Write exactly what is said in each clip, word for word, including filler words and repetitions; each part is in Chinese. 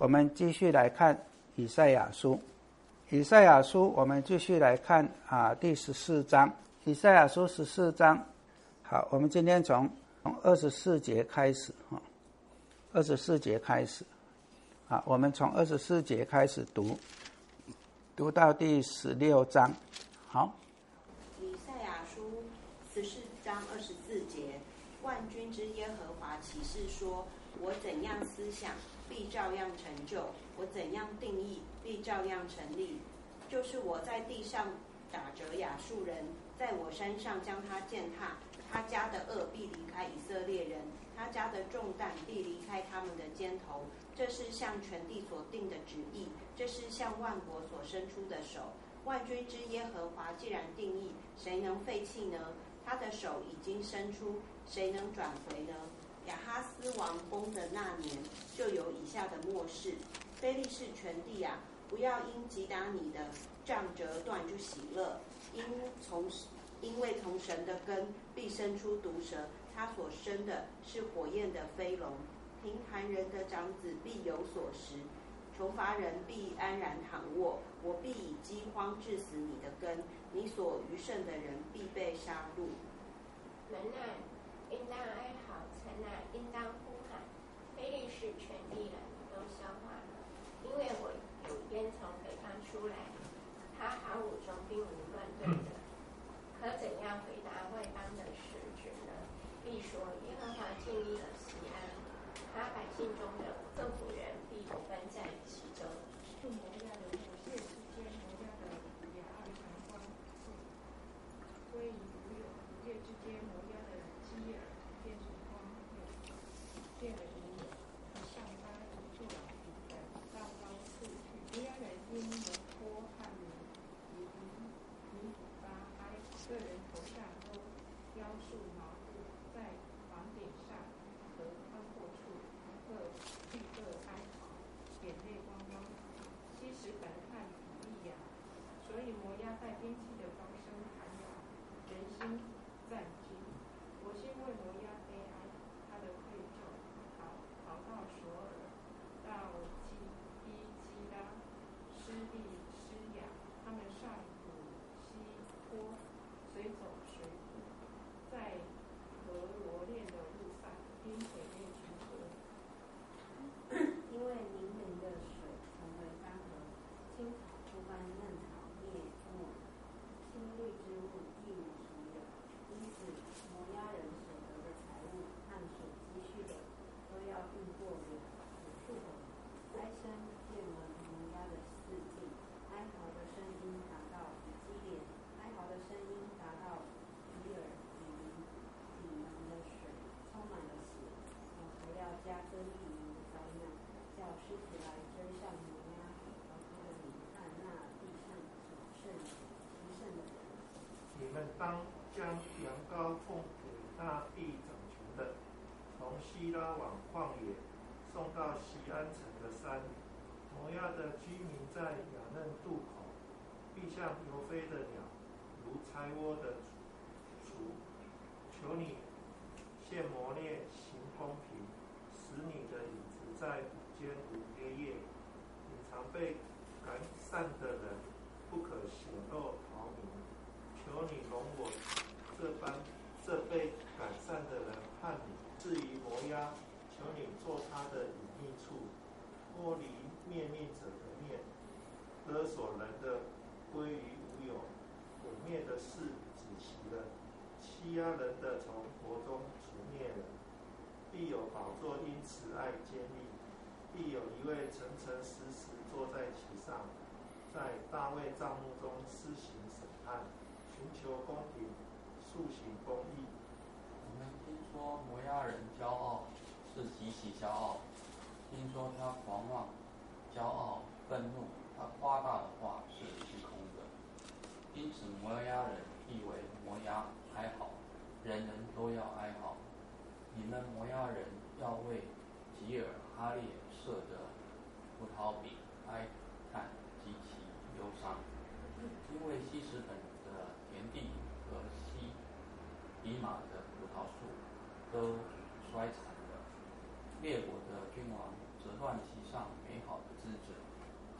我们继续来看以赛亚书。以赛亚书我们继续来看啊第十四章。以赛亚书十四章，好，我们今天从从二十四节开始哈，二十四节开始，啊，我们从二十四节开始读，读到第十六章。好。 以赛亚书十四章二十四节，万军之耶和华启示说：我怎样思想，必照样成就；我怎样定义，必照样成立。就是我在地上打折亚述人，在我山上将他践踏。他家的恶必离开以色列人，他家的重担必离开他们的肩头。这是向全地所定的旨意，这是向万国所伸出的手。万军之耶和华既然定义，谁能废弃呢？他的手已经伸出，谁能转回呢？亚哈斯王崩的那年，就有以下的末世。非利士全地啊，不要因击打你的杖折断就喜乐，因从因为从神的根必生出毒蛇，他所生的是火焰的飞龙。贫寒人的长子必有所食，穷乏人必安然躺卧。我必以饥荒致死你的根，你所余剩的人必被杀戮。 人啊，应当哀嚎；城啊，应当呼喊。非利士全地人都消化了，因为我有烟从北方出来，他毫无中兵无乱队的。可怎样回答外邦的使者呢？必说：耶和华建立了西安，他百姓中的政府人必投奔在其中。 是摩押的五谢之间，摩押的亚尔长光归于无有；五谢之间，摩押的基尔变成光有，变为无有。上他住了平等，高高处去。摩押人因摩托和米以米古巴哀，个人头上都腰束麻布，在房顶上和宽阔处各俱各哀嚎，眼泪汪汪。七十本和比利亚，所以摩押带兵器的高声喊嚷，人心战惊。我心为摩押悲哀，他的愧疚逃逃到索尔，到基伊基拉、施利施雅，他们上古西坡，随走随步，在河罗链的路上，因毁灭群河。 因为宁明的水成为干涸，青草枯干，嫩草灭没，青绿之物一无所有。因此，摩押人所得的财物和所积蓄的，都要运过了有数口。哀声遍闻摩押的四境，哀嚎的声音达到以基连，哀嚎的声音达到比尔比邻，底门的水充满了血。我不要加增一名的灾难，叫狮子来追上摩押和他的民和那地上所剩其剩的人。 你们当将羊羔奉给那地掌权的，从希拉往旷野，送到锡安城的山。摩押的居民在雅嫩渡口，必像游飞的鸟，如拆窝的雏。求你现磨练，行公平，使你的影子在午间如黑夜。隐藏被赶散的人，不可显露逃民。求你容我这般这被赶散的人和你。至于摩押，求你做他的隐秘处，脱离灭命者的面，勒索人的归于无有，毁灭的事止息了，欺压人的从国中除灭了。必有宝座因慈爱坚立，必有一位诚诚实实坐在其上，在大卫帐幕中施行审判，寻求公平，速行公义。 我们听说摩押人骄傲，是极其骄傲。听说他狂妄、骄傲、愤怒，他夸大的话是虚空的。因此摩押人必为摩押哀嚎，人人都要哀嚎。你们摩押人要为吉尔哈列设的葡萄饼哀叹极其忧伤，因为希实本的田地和西比马的葡萄树都衰残了。列国的君王折断其上美好的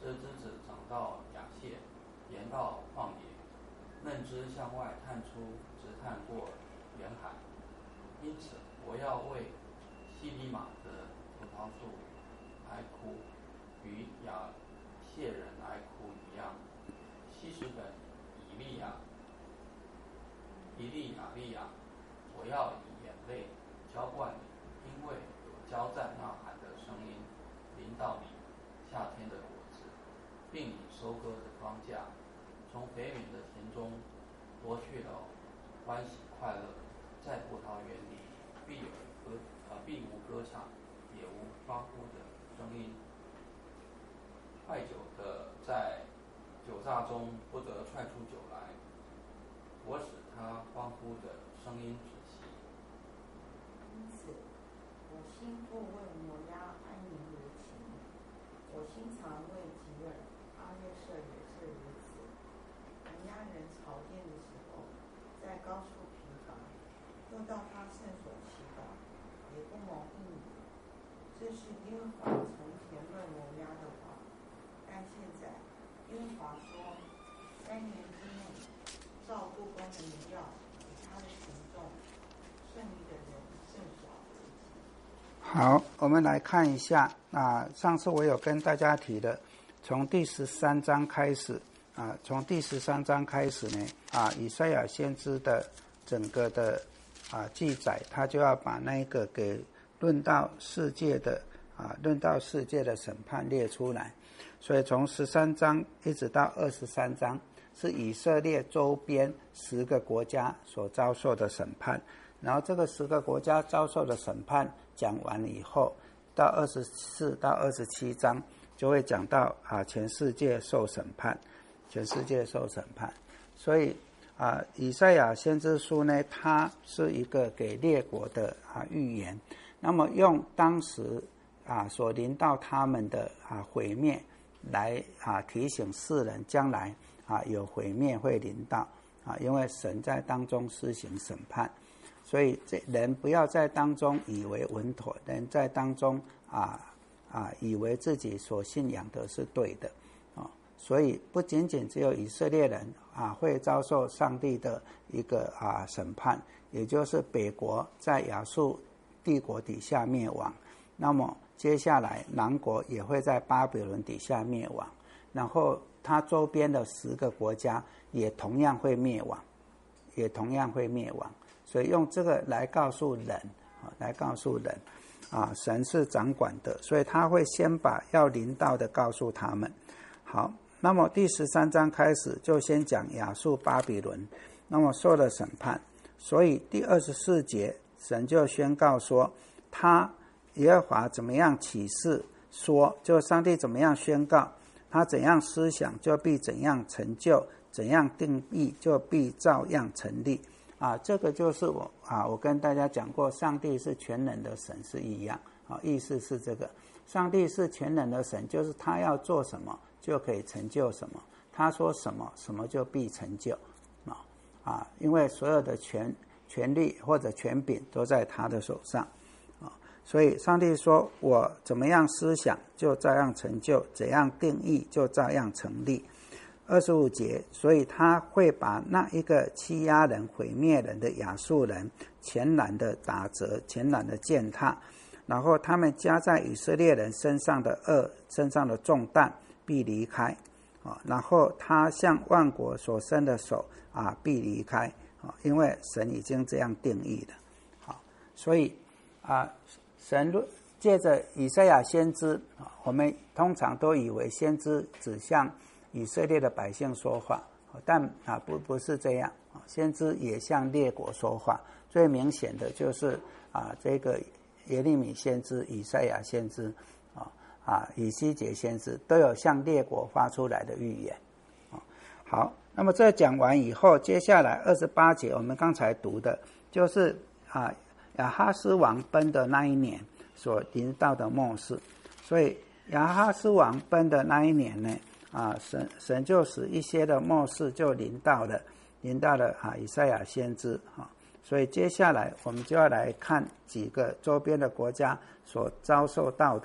这枝子长到雅谢，延到旷野，嫩枝向外探出，直探过远海。因此，我要为西里玛的葡萄树哀哭，与雅谢人哀哭一样。希实本以利亚，以利亚利亚，我要以眼泪浇灌你，因为有交战呐喊的声音临到你夏天的果子，并你收割的庄稼，从肥美的田中夺去了欢喜快乐，在葡萄园里必有歌呃必无歌唱，也无欢呼的声音。快酒的在酒榨中不得踹出酒来，我使他欢呼的声音止息。 因此，我心不为摩押安宁如情，我心常为吉尔阿约瑟也是如此。摩押人朝见的时候，在高处疲乏，又到他圣所祈祷，也不蒙应允。这是耶和华从前论摩押的话。但现在，耶和华说，三年之内，照做工的荣耀与他的行动，顺利的人甚少为极。 好，我们来看一下啊，上次我有跟大家提的，从第十三章开始啊，从第十三章开始呢啊，以赛亚先知的整个的啊记载，他就要把那个给论到世界的啊，论到世界的审判列出来。所以从十三章一直到二十三章，是以色列周边十个国家所遭受的审判。然后这个十个国家遭受的审判讲完了以后，到二十四到二十七章就会讲到啊，全世界受审判，全世界受审判。所以啊，以赛亚先知书呢，它是一个给列国的啊预言。那么用当时啊所临到他们的啊毁灭来啊提醒世人将来啊有毁灭会临到啊，因为神在当中施行审判，所以这人不要在当中以为稳妥，人在当中啊啊以为自己所信仰的是对的啊，所以不仅仅只有以色列人啊会遭受上帝的一个啊审判，也就是北国在亚述帝国底下灭亡，那么接下来南国也会在巴比伦底下灭亡，然后它周边的十个国家也同样会灭亡，也同样会灭亡。所以用这个来告诉人，来告诉人啊，神是掌管的，所以他会先把要临到的告诉他们。好，那么第十三章开始就先讲亚述巴比伦，那么受了审判，所以第二十四节神就宣告说，他耶和华怎么样启示说，就上帝怎么样宣告，他怎样思想就必怎样成就，怎样定义就必照样成立啊。这个就是我啊，我跟大家讲过，上帝是全能的神是一样啊，意思是这个，上帝是全能的神，就是他要做什么就可以成就什么，他说什么什么就必成就啊啊，因为所有的权权力或者权柄都在他的手上。所以上帝说，我怎么样思想就照样成就，怎样定义就照样成立。二十五节，所以他会把那一个欺压人毁灭人的亚述人全然的打折，全然的践踏，然后他们加在以色列人身上的恶，身上的重担必离开啊，然后他向万国所伸的手啊必离开啊，因为神已经这样定义了。好，所以啊神借着以赛亚先知，我们通常都以为先知只向以色列的百姓说话，但啊不不是这样，先知也向列国说话。最明显的就是啊这个耶利米先知、以赛亚先知啊啊以西结先知都有向列国发出来的预言。好，那么这讲完以后，接下来二十八节我们刚才读的就是啊亚哈斯王崩的那一年所临到的末世，所以亚哈斯王崩的那一年呢，啊，神神就使一些的末世就临到了，临到了啊以赛亚先知啊，所以接下来我们就要来看几个周边的国家所遭受到的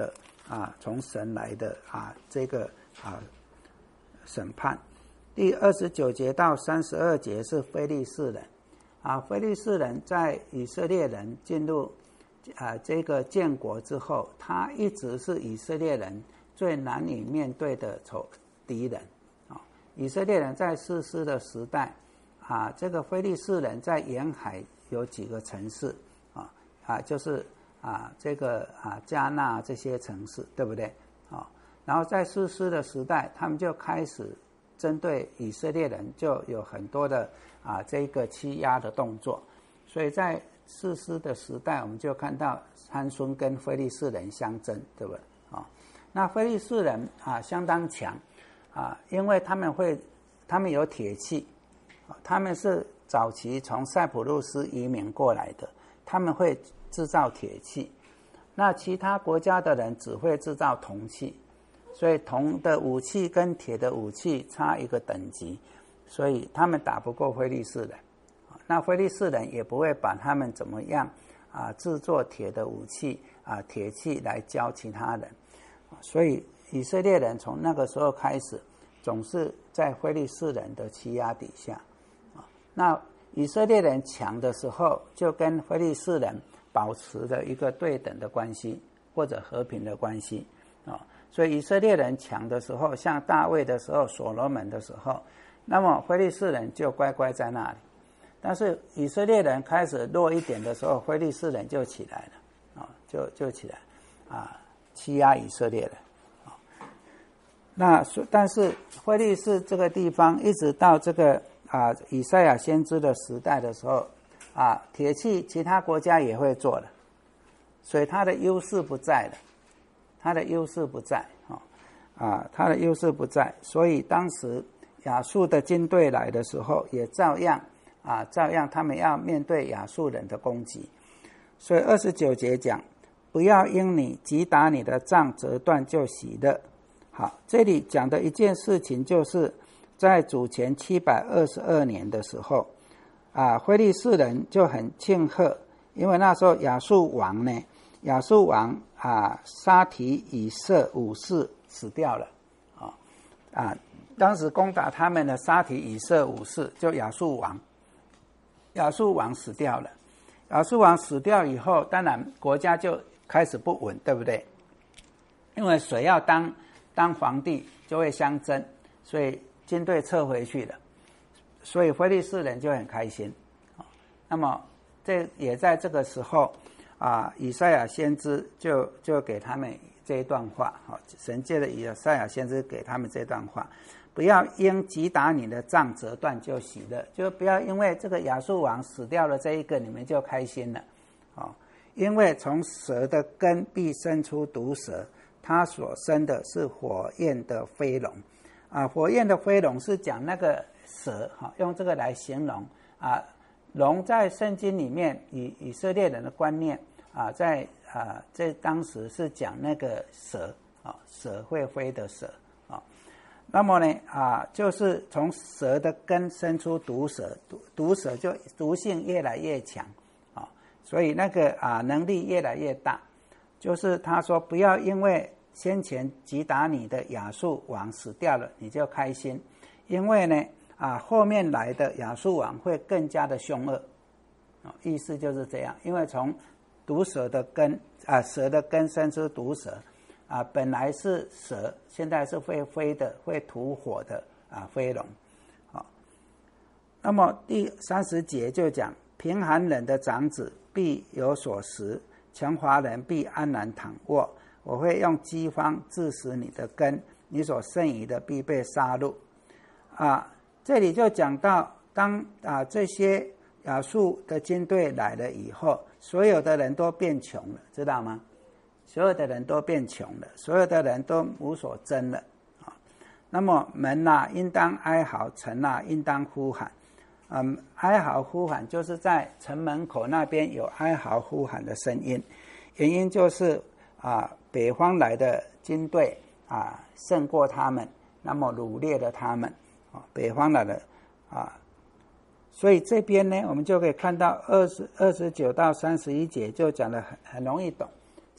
啊从神来的啊这个啊审判。第二十九节到三十二节是非利士人啊，非利士人在以色列人进入啊这个建国之后，他一直是以色列人最难以面对的仇敌人啊。以色列人在士师的时代啊，这个非利士人在沿海有几个城市啊啊，就是啊这个啊加纳这些城市，对不对啊？然后在士师的时代，他们就开始针对以色列人就有很多的啊这个欺压的动作，所以在士师的时代，我们就看到参孙跟非利士人相争，对不对啊？那非利士人啊相当强啊，因为他们会，他们有铁器，他们是早期从塞浦路斯移民过来的，他们会制造铁器。那其他国家的人只会制造铜器，所以铜的武器跟铁的武器差一个等级，所以他们打不过非利士人。那非利士人也不会把他们怎么样啊制作铁的武器啊铁器来教其他人，所以以色列人从那个时候开始总是在非利士人的欺压底下啊。那以色列人强的时候，就跟非利士人保持了一个对等的关系或者和平的关系啊。所以以色列人强的时候，像大卫的时候、所罗门的时候，那么非利士人就乖乖在那里。但是以色列人开始弱一点的时候，非利士人就起来了啊，就就起来啊，欺压以色列人啊。那但是非利士这个地方，一直到这个啊以赛亚先知的时代的时候啊，铁器其他国家也会做了，所以它的优势不在了，它的优势不在啊啊，它的优势不在，所以当时亚述的军队来的时候，也照样。啊，照样他们要面对亚述人的攻击，所以二十九节讲，不要因你击打你的杖折断就喜乐。好，这里讲的一件事情，就是在主前七百二十二年的时候，啊，非利士人就很庆贺，因为那时候亚述王呢，亚述王啊沙提以色武士死掉了，啊啊，当时攻打他们的沙提以色武士，就亚述王。亚述王死掉了，亚述王死掉以后，当然国家就开始不稳，对不对？因为谁要当当皇帝就会相争，所以军队撤回去了，所以非利士人就很开心。那么这也在这个时候啊，以赛亚先知就就给他们这一段话，神借着以赛亚先知给他们这段话。不要因击打你的杖折断就喜乐，就不要因为这个亚述王死掉了这一个，你们就开心了，哦，因为从蛇的根必生出毒蛇，它所生的是火焰的飞龙，啊，火焰的飞龙是讲那个蛇，哈，用这个来形容啊，龙在圣经里面以以色列人的观念啊，在啊在当时是讲那个蛇啊，蛇会飞的蛇。那么呢啊，就是从蛇的根生出毒蛇，毒毒蛇就毒性越来越强啊，所以那个啊能力越来越大。就是他说，不要因为先前击打你的亚述王死掉了，你就开心，因为呢啊后面来的亚述王会更加的凶恶啊，意思就是这样。因为从毒蛇的根啊，蛇的根生出毒蛇。啊，本来是蛇，现在是会飞的、会吐火的啊，飞龙。好，那么第三十节就讲，贫寒人的长子必有所食，强华人必安然躺卧。我会用饥荒致死你的根，你所剩余的必被杀戮。啊，这里就讲到，当啊这些亚述的军队来了以后，所有的人都变穷了，知道吗？所有的人都变穷了，所有的人都无所争了啊。那么门啊，应当哀嚎；城啊，应当呼喊。嗯，哀嚎呼喊就是在城门口那边有哀嚎呼喊的声音，原因就是啊，北方来的军队啊胜过他们，那么掳掠了他们啊，北方来的啊。所以这边呢，我们就可以看到二十二十九到三十一节就讲得很很容易懂。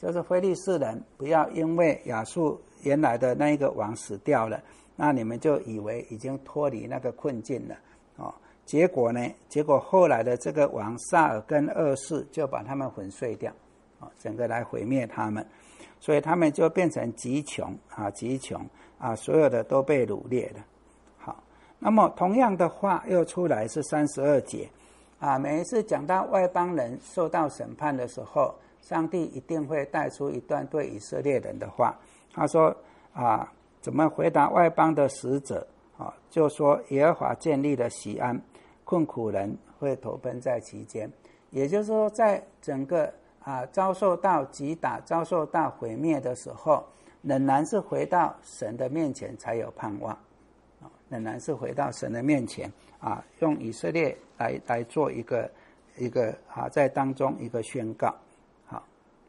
就是非利士人不要因为亚述原来的那一个王死掉了，那你们就以为已经脱离那个困境了哦。结果呢？结果后来的这个王萨尔跟二世就把他们粉碎掉，啊，整个来毁灭他们，所以他们就变成极穷啊，极穷啊，所有的都被掳掠了。好，那么同样的话又出来是三十二节啊，每一次讲到外邦人受到审判的时候，上帝一定会带出一段对以色列人的话。他说啊，怎么回答外邦的使者啊？就说耶和华建立了锡安。困苦人会投奔在其间，也就是说，在整个啊遭受到击打、遭受到毁灭的时候，仍然是回到神的面前才有盼望，啊，仍然是回到神的面前啊，用以色列来来做一个一个啊，在当中一个宣告，好。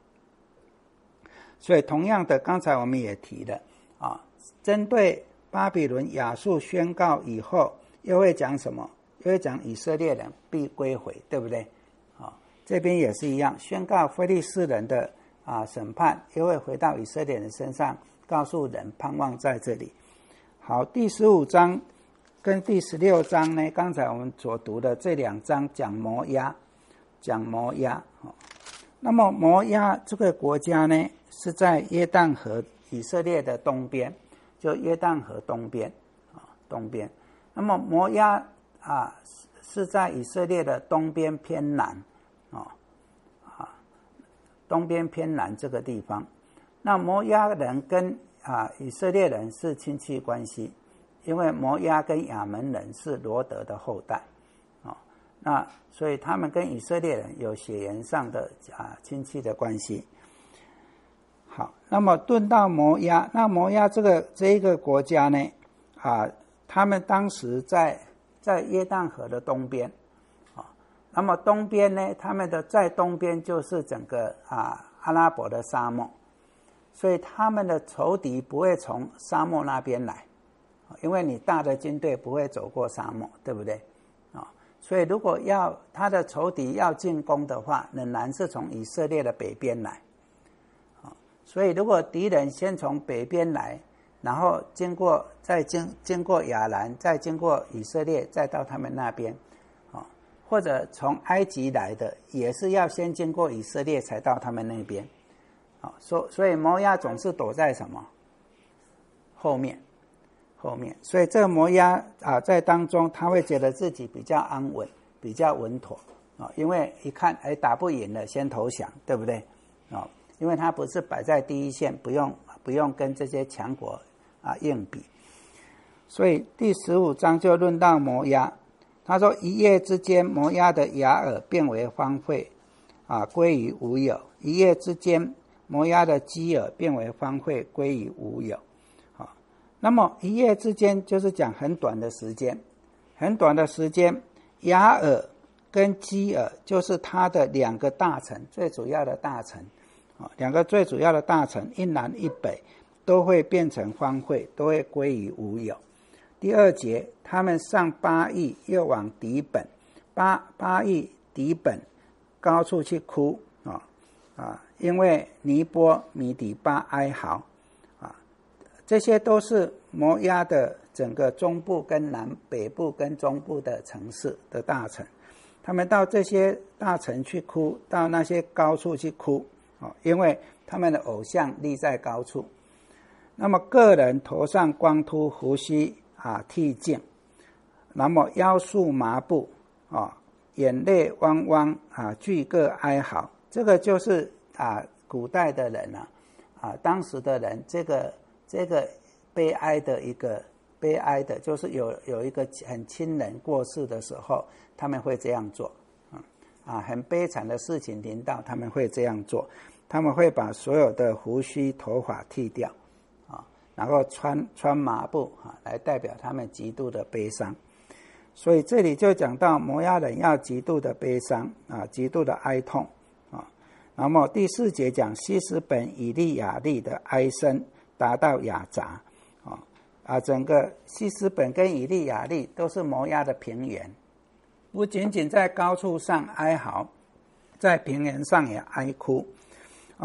所以同样的，刚才我们也提了啊，针对巴比伦、亚述宣告以后，又会讲什么？又会讲以色列人必归回，对不对？啊，这边也是一样，宣告非利士人的啊审判，又会回到以色列人身上，告诉人盼望在这里。好，第十五章跟第十六章呢，刚才我们所读的这两章讲摩押，讲摩押。那么摩押这个国家呢，是在约旦河以色列的东边，就约旦河东边啊，东边。那么摩押啊，是在以色列的东边偏南，哦，啊，东边偏南这个地方。那摩押人跟啊以色列人是亲戚关系，因为摩押跟亚门人是罗得的后代，哦，那所以他们跟以色列人有血缘上的啊亲戚的关系。好，那么论到摩押，那摩押这个这一个国家呢，啊，他们当时在在约旦河的东边，啊，那么东边呢，他们的在东边就是整个啊阿拉伯的沙漠，所以他们的仇敌不会从沙漠那边来，因为你大的军队不会走过沙漠，对不对？啊，所以如果要他的仇敌要进攻的话，仍然是从以色列的北边来，啊，所以如果敌人先从北边来，然后经过再经经过亚兰，再经过以色列，再到他们那边，啊，或者从埃及来的，也是要先经过以色列才到他们那边，啊，所所以摩押总是躲在什么后面，后面，所以这个摩押啊，在当中他会觉得自己比较安稳，比较稳妥啊，因为一看哎打不赢了，先投降，对不对？啊，因为他不是摆在第一线，不用不用跟这些强国啊硬比，所以第十五章就论到摩押，他说一夜之间，摩押的雅尔变为荒废，啊，归于无有；一夜之间，摩押的基尔变为荒废，归于无有。啊，那么一夜之间就是讲很短的时间，很短的时间，雅尔跟基尔就是他的两个大城，最主要的大城，啊，两个最主要的大城，一南一北。都会变成荒废，都会归于无有。第二节，他们上巴益，又往底本，巴巴益底本高处去哭啊啊，因为尼波米底巴哀嚎啊，这些都是摩押的整个中部跟南北部跟中部的城市的大城，他们到这些大城去哭，到那些高处去哭啊，因为他们的偶像立在高处。那么个人头上光秃，胡须啊剃净，那么腰束麻布啊，眼泪汪汪啊，俱各哀嚎。这个就是啊古代的人啊，啊当时的人，这个这个悲哀的一个悲哀的，就是有有一个很亲人过世的时候，他们会这样做啊，很悲惨的事情临到，他们会这样做，他们会把所有的胡须头发剃掉。然后穿穿麻布啊，来代表他们极度的悲伤。所以这里就讲到摩押人要极度的悲伤啊，极度的哀痛啊。那么第四节讲西实本以利亚利的哀声达到雅杂啊啊，整个西实本跟以利亚利都是摩押的平原，不仅仅在高处上哀嚎，在平原上也哀哭啊。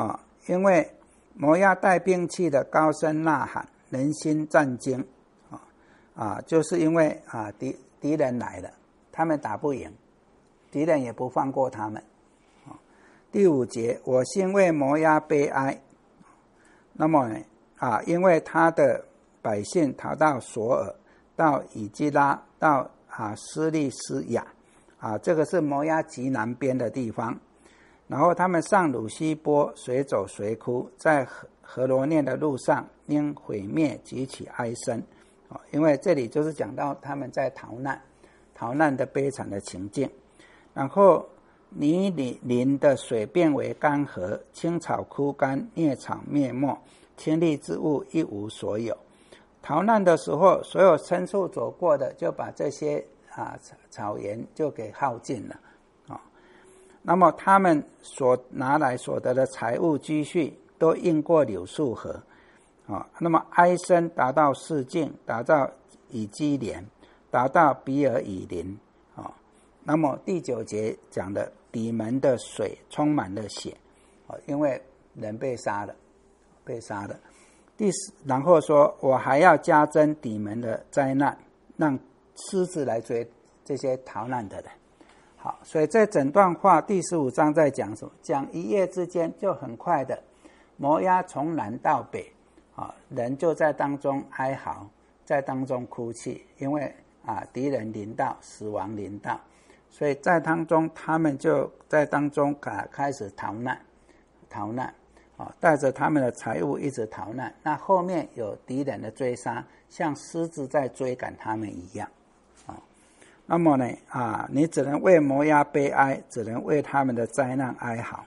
因为摩押带兵器的高声呐喊，人心战惊啊啊，就是因为啊敌敌人来了，他们打不赢，敌人也不放过他们。第五节，我心为摩押悲哀。那么呢啊，因为他的百姓逃到索尔，到以基拉，到啊斯利斯亚啊，这个是摩押极南边的地方。然后他们上鲁西波，随走随哭，在何何罗念的路上，因毁灭举起哀声。啊，因为这里就是讲到他们在逃难，逃难的悲惨的情境。然后泥泞的水变为干涸，青草枯干，瘧草灭没，天地之物一无所有。逃难的时候，所有牲畜走过的，就把这些啊草原就给耗尽了啊。那么他们所拿来所得的财物积蓄，都运过柳树河啊。那么哀声达到示净，达到以基连，达到比尔以林啊。那么第九节讲的底门的水充满了血，因为人被杀了，被杀了。第四，然后说我还要加增底门的灾难，让狮子来追这些逃难的人。好，所以这整段话第十五章在讲什么？讲一夜之间就很快的，摩押从南到北，啊，人就在当中哀嚎，在当中哭泣，因为啊敌人临到，死亡临到。所以在当中，他们就在当中开始逃难，逃难啊，带着他们的财物一直逃难。那后面有敌人的追杀，像狮子在追赶他们一样啊。那么呢啊，你只能为摩押悲哀，只能为他们的灾难哀嚎。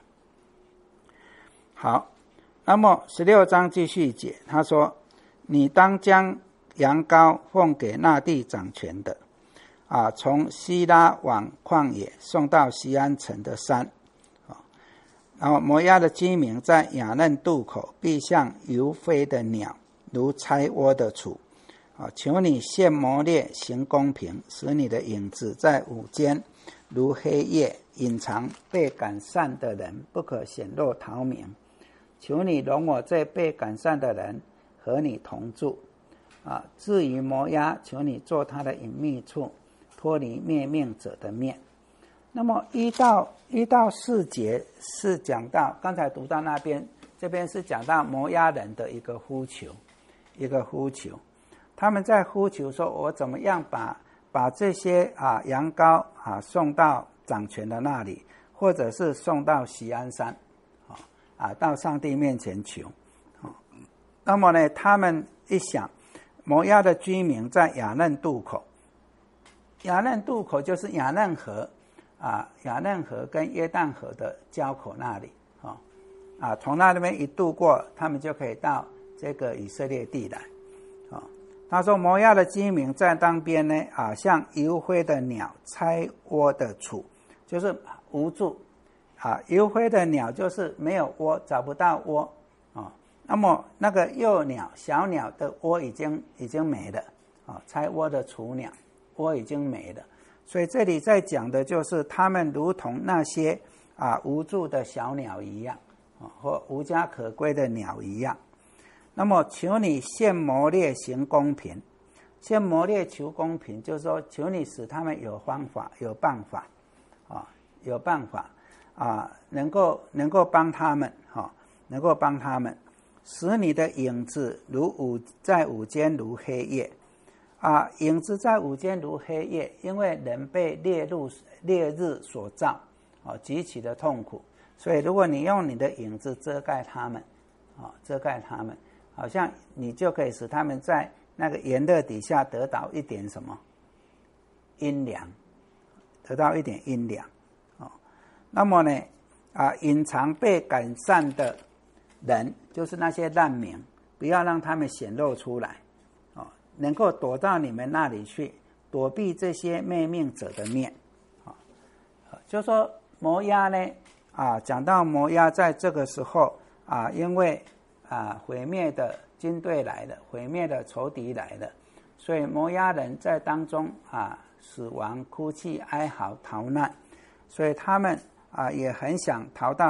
好，那么十六章继续解，他说：你当将羊羔奉给那地掌权的。啊，从希拉往旷野送到锡安城的山，啊，然后摩押的居民在雅嫩渡口，必像游飞的鸟，如拆窝的雏。啊，求你现谋略，行公平，使你的影子在午间如黑夜，隐藏被赶散的人，不可显露逃明。求你容我这被赶散的人和你同住。啊，至于摩押，求你做他的隐秘处，脱离灭命者的面。那么一到一到四节是讲到刚才读到那边，这边是讲到摩押人的一个呼求，一个呼求。他们在呼求说：“我怎么样把把这些啊羊羔啊送到掌权的那里，或者是送到锡安山啊啊到上帝面前求啊。”那么呢，他们一想，摩押的居民在雅嫩渡口。雅嫩渡口就是雅嫩河啊，雅嫩河跟约旦河的交口那里啊，啊，从那边一渡过，他们就可以到这个以色列地来啊。他说摩押的居民在当边呢啊，像游飞的鸟，拆窝的雏，就是无助啊。游飞的鸟就是没有窝，找不到窝啊。那么那个幼鸟、小鸟的窝已经已经没了啊，拆窝的雏鸟。窝已经没了，所以这里在讲的就是他们如同那些啊无助的小鸟一样啊，或无家可归的鸟一样。那么求你现谋略行公平，现谋略求公平，就是说求你使他们有方法、有办法啊，有办法啊，能够能够帮他们哈、啊，能够帮他们，使你的影子如午在午间如黑夜。啊，影子在午间如黑夜，因为人被烈日烈日所照，啊，极其的痛苦。所以，如果你用你的影子遮盖他们，啊，遮盖他们，好像你就可以使他们在那个炎热底下得到一点什么阴凉，得到一点阴凉，啊，那么呢，啊，隐藏被赶散的人，就是那些难民，不要让他们显露出来。能够躲到你们那里去，躲避这些灭命者的面，啊，就说摩押呢，啊，讲到摩押在这个时候啊，因为啊毁灭的军队来了，毁灭的仇敌来了，所以摩押人在当中啊死亡、哭泣、哀嚎、逃难，所以他们啊也很想逃到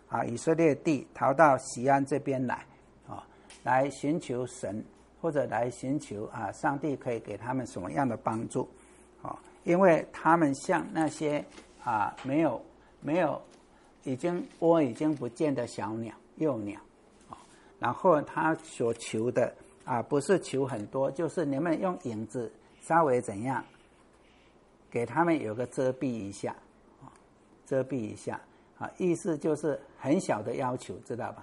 啊以色列地，逃到锡安这边来啊，来寻求神，或者来寻求啊上帝可以给他们什么样的帮助啊？因为他们像那些啊没有没有已经窝已经不见的小鸟幼鸟啊，然后他所求的啊不是求很多，就是你们用影子稍微怎样给他们有个遮蔽一下啊，遮蔽一下啊，意思就是很小的要求，知道吧？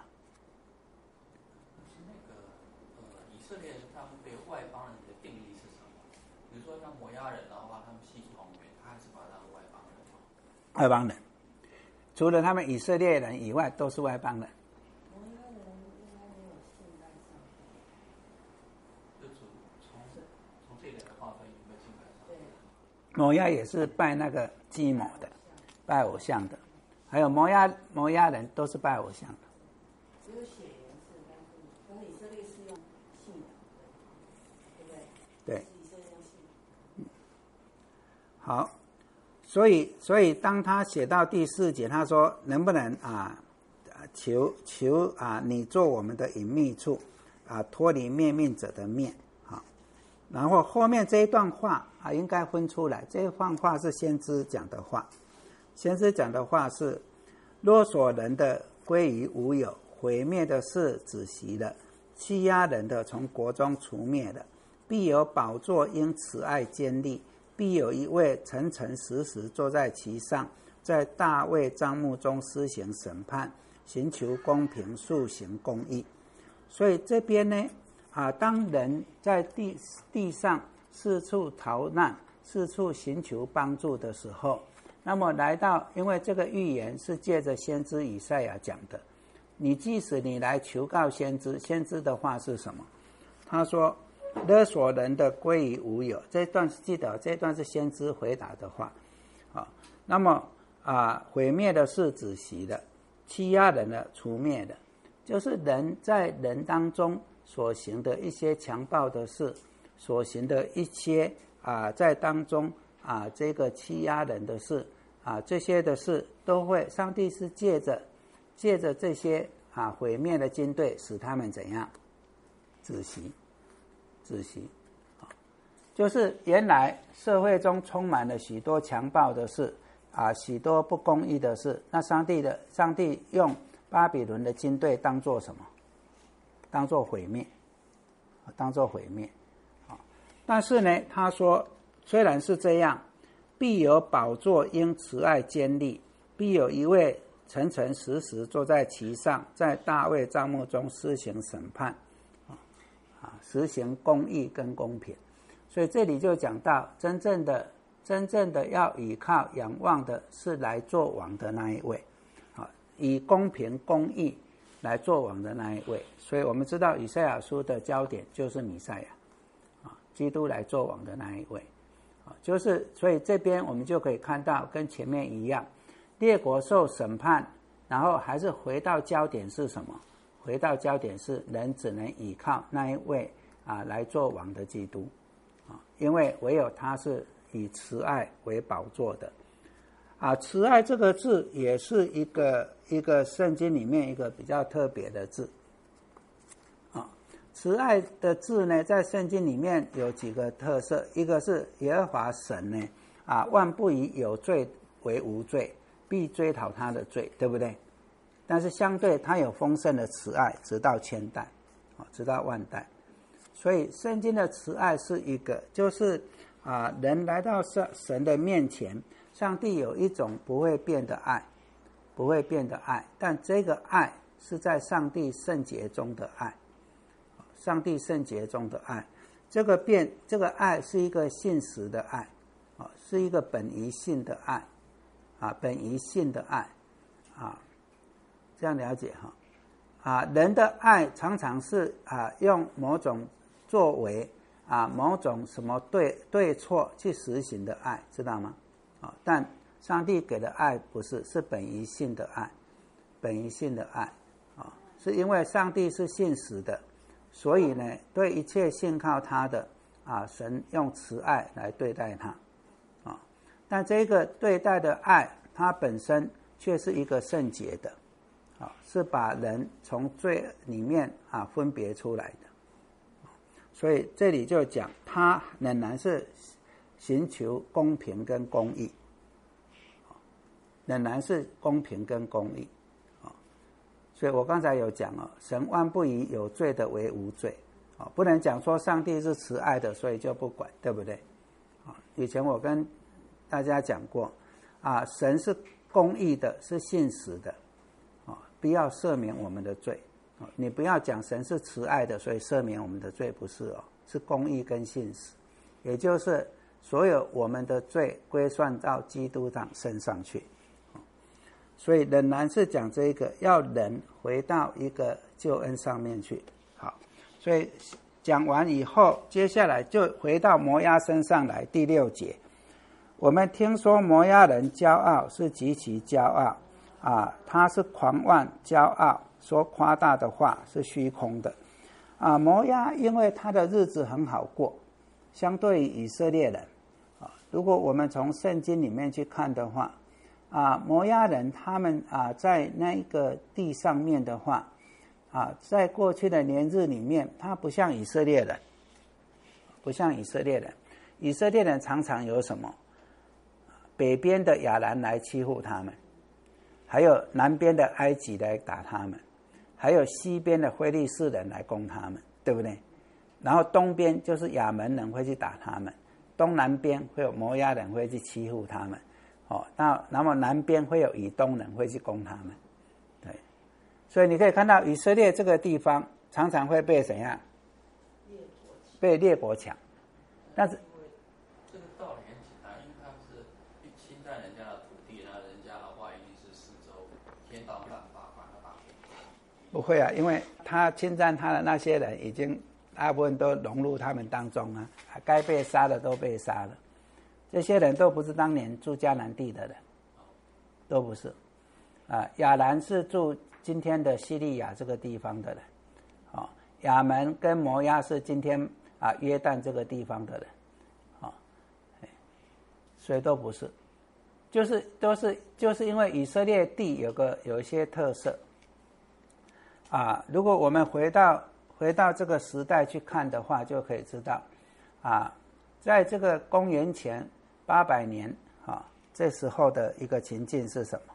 那个呃，以色列人他们对外邦人的定义是什么？比如说像摩押人的话，他们系同源，他还是把他当外邦人吗？ 外邦人，除了他们以色列人以外，都是外邦人。 摩押人应该没有信拜上帝。 就从从从这点的划分有没有敬拜上帝？ 对。 摩押也是拜那个基某的，拜偶像的，还有摩押摩押人都是拜偶像的。 只有血缘是，但是跟以色列是用信仰的，对不对？ 对。 是以色列用信仰。 好，所以所以当他写到第四节，他说能不能啊求求啊你做我们的隐秘处啊，脱离灭命者的面。好，然后后面这一段话啊应该分出来，这一段话是先知讲的话，先知讲的话是勒索人的归于无有，毁灭的是止息了，欺压人的从国中除灭了，必有宝座因慈爱坚立，必有一位诚诚实实坐在其上，在大卫帐幕中施行审判，寻求公平，速行公义。所以这边呢啊，当人在地地上四处逃难，四处寻求帮助的时候，那么来到，因为这个预言是借着先知以赛亚讲的，你即使你来求告先知，先知的话是什么？他说勒索人的归于无有，这一段记得，这一段是先知回答的话啊。那么啊，毁灭的是止息的，欺压人的除灭的，就是人在人当中所行的一些强暴的事，所行的一些啊在当中啊这个欺压人的事啊，这些的事都会，上帝是借着借着这些啊毁灭的军队，使他们怎样止息。止息，就是原来社会中充满了许多强暴的事啊，许多不公义的事。那上帝的上帝用巴比伦的军队当作什么？当作毁灭，当作毁灭。但是呢，他说虽然是这样，必有宝座因慈爱坚立，必有一位诚诚实实坐在其上，在大卫帐幕中施行审判。实行公义跟公平，所以这里就讲到真正的真正的要依靠仰望的是来做王的那一位，以公平公义来做王的那一位。所以我们知道以赛亚书的焦点就是弥赛亚，基督来做王的那一位，就是所以这边我们就可以看到跟前面一样，列国受审判，然后还是回到焦点是什么？回到焦点是人只能依靠那一位啊来做王的基督啊，因为唯有他是以慈爱为宝座的啊。慈爱这个字也是一个一个圣经里面一个比较特别的字啊。慈爱的字呢，在圣经里面有几个特色，一个是耶和华神呢啊，万不以有罪为无罪，必追讨他的罪，对不对？但是相对他有丰盛的慈爱，直到千代，直到万代。所以圣经的慈爱是一个，就是啊，人来到神的面前，上帝有一种不会变的爱，不会变的爱，但这个爱是在上帝圣洁中的爱，上帝圣洁中的爱，这个变这个爱是一个信实的爱，是一个本于信的爱，啊，本于信的爱，啊。这样了解哈，啊，人的爱常常是啊用某种作为啊某种什么对对错去实行的爱，知道吗？啊，但上帝给的爱不是，是本于信的爱，本于信的爱啊，是因为上帝是信实的，所以呢，对一切信靠他的啊，神用慈爱来对待他啊，但这个对待的爱，它本身却是一个圣洁的。 啊，是把人从罪里面啊分别出来的。所以这里就讲，他仍然是寻求公平跟公义，仍然是公平跟公义。所以我刚才有讲哦，神万不以有罪的为无罪，不能讲说上帝是慈爱的，所以就不管，对不对？以前我跟大家讲过，啊，神是公义的，是信实的，不要赦免我们的罪。你不要讲神是慈爱的，所以赦免我们的罪，不是哦，是公义跟信实，也就是所有我们的罪归算到基督上身上去。所以仍然是讲这个，要人回到一个救恩上面去。好，所以讲完以后，接下来就回到摩押身上来。第六节，我们听说摩押人骄傲，是极其骄傲啊，他是狂妄骄傲，说夸大的话，是虚空的啊。摩押因为他的日子很好过，相对于以色列人啊，如果我们从圣经里面去看的话啊，摩押人他们啊，在那个地上面的话啊，在过去的年日里面，他不像以色列人，不像以色列人。以色列人常常有什么？北边的亚兰来欺负他们，还有南边的埃及来打他们，还有西边的非利士人来攻他们，对不对？然后东边就是亚门人会去打他们，东南边会有摩押人会去欺负他们。哦，那那么南边会有以东人会去攻他们，对，所以你可以看到以色列这个地方常常会被怎样？被列国抢，但是这个道理很简单，因为他是去侵占人家的土地，那人家的话一定是四周天道办法把他打平。 不会啊，因为他侵占他的那些人已经大部分都融入他们当中啊，该被杀的都被杀了。这些人都不是当年住迦南地的人，都不是啊。亚兰是住今天的叙利亚这个地方的人，啊，亚门跟摩押是今天啊约旦这个地方的人，啊，所以都不是，就是都是就是因为以色列地有个有一些特色啊。如果我们回到回到这个时代去看的话，就可以知道啊，在这个公元前八百年啊，这时候的一个情境是什么？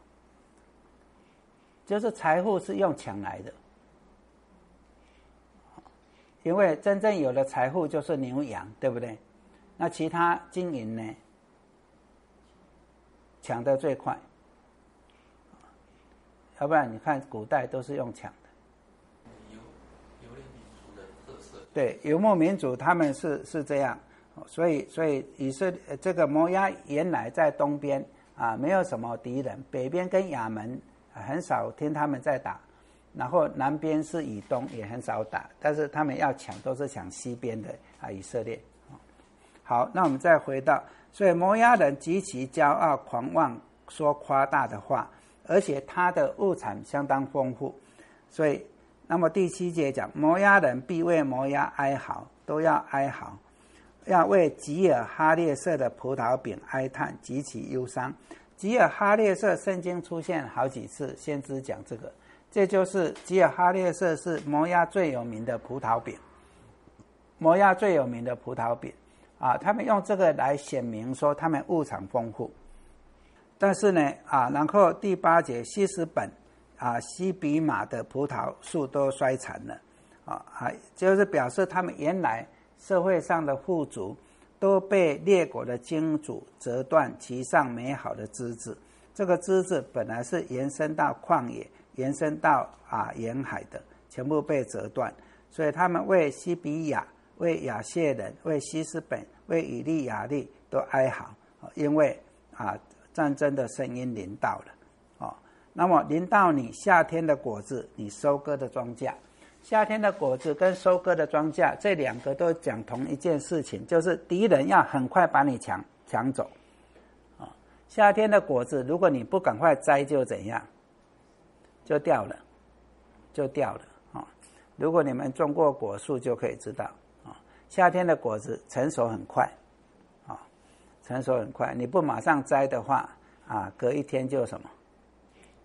就是财富是用抢来的，因为真正有的财富就是牛羊，对不对？那其他金银呢，抢得最快，要不然你看古代都是用抢的。 游游牧民族的特色。 对，游牧民族他们是是这样。所以，所以以色列这个摩押原来在东边啊，没有什么敌人，北边跟亚门、啊、很少听他们在打，然后南边是以东也很少打，但是他们要抢都是抢西边的啊以色列。好，那我们再回到，所以摩押人极其骄傲狂妄，说夸大的话，而且他的物产相当丰富，所以那么第七节讲，摩押人必为摩押哀嚎，都要哀嚎。要为吉尔哈列色的葡萄饼哀叹，极其忧伤。吉尔哈列色圣经出现好几次，先知讲这个，这就是吉尔哈列色是摩押最有名的葡萄饼，摩押最有名的葡萄饼啊，他们用这个来显明说他们物产丰富。但是呢啊，然后第八节西斯本啊西比马的葡萄树都衰残了啊，就是表示他们原来社会上的富足都被列国的君主折断其上美好的枝子，这个枝子本来是延伸到旷野，延伸到啊沿海的，全部被折断。所以他们为西比亚、为亚谢人、为西斯本、为以利亚利都哀嚎，因为啊战争的声音临到了哦。那么临到你夏天的果子，你收割的庄稼。夏天的果子跟收割的庄稼，这两个都讲同一件事情，就是敌人要很快把你抢抢走。啊，夏天的果子，如果你不赶快摘，就怎样？就掉了，就掉了啊！如果你们种过果树，就可以知道啊，夏天的果子成熟很快，啊，成熟很快。你不马上摘的话，啊，隔一天就什么？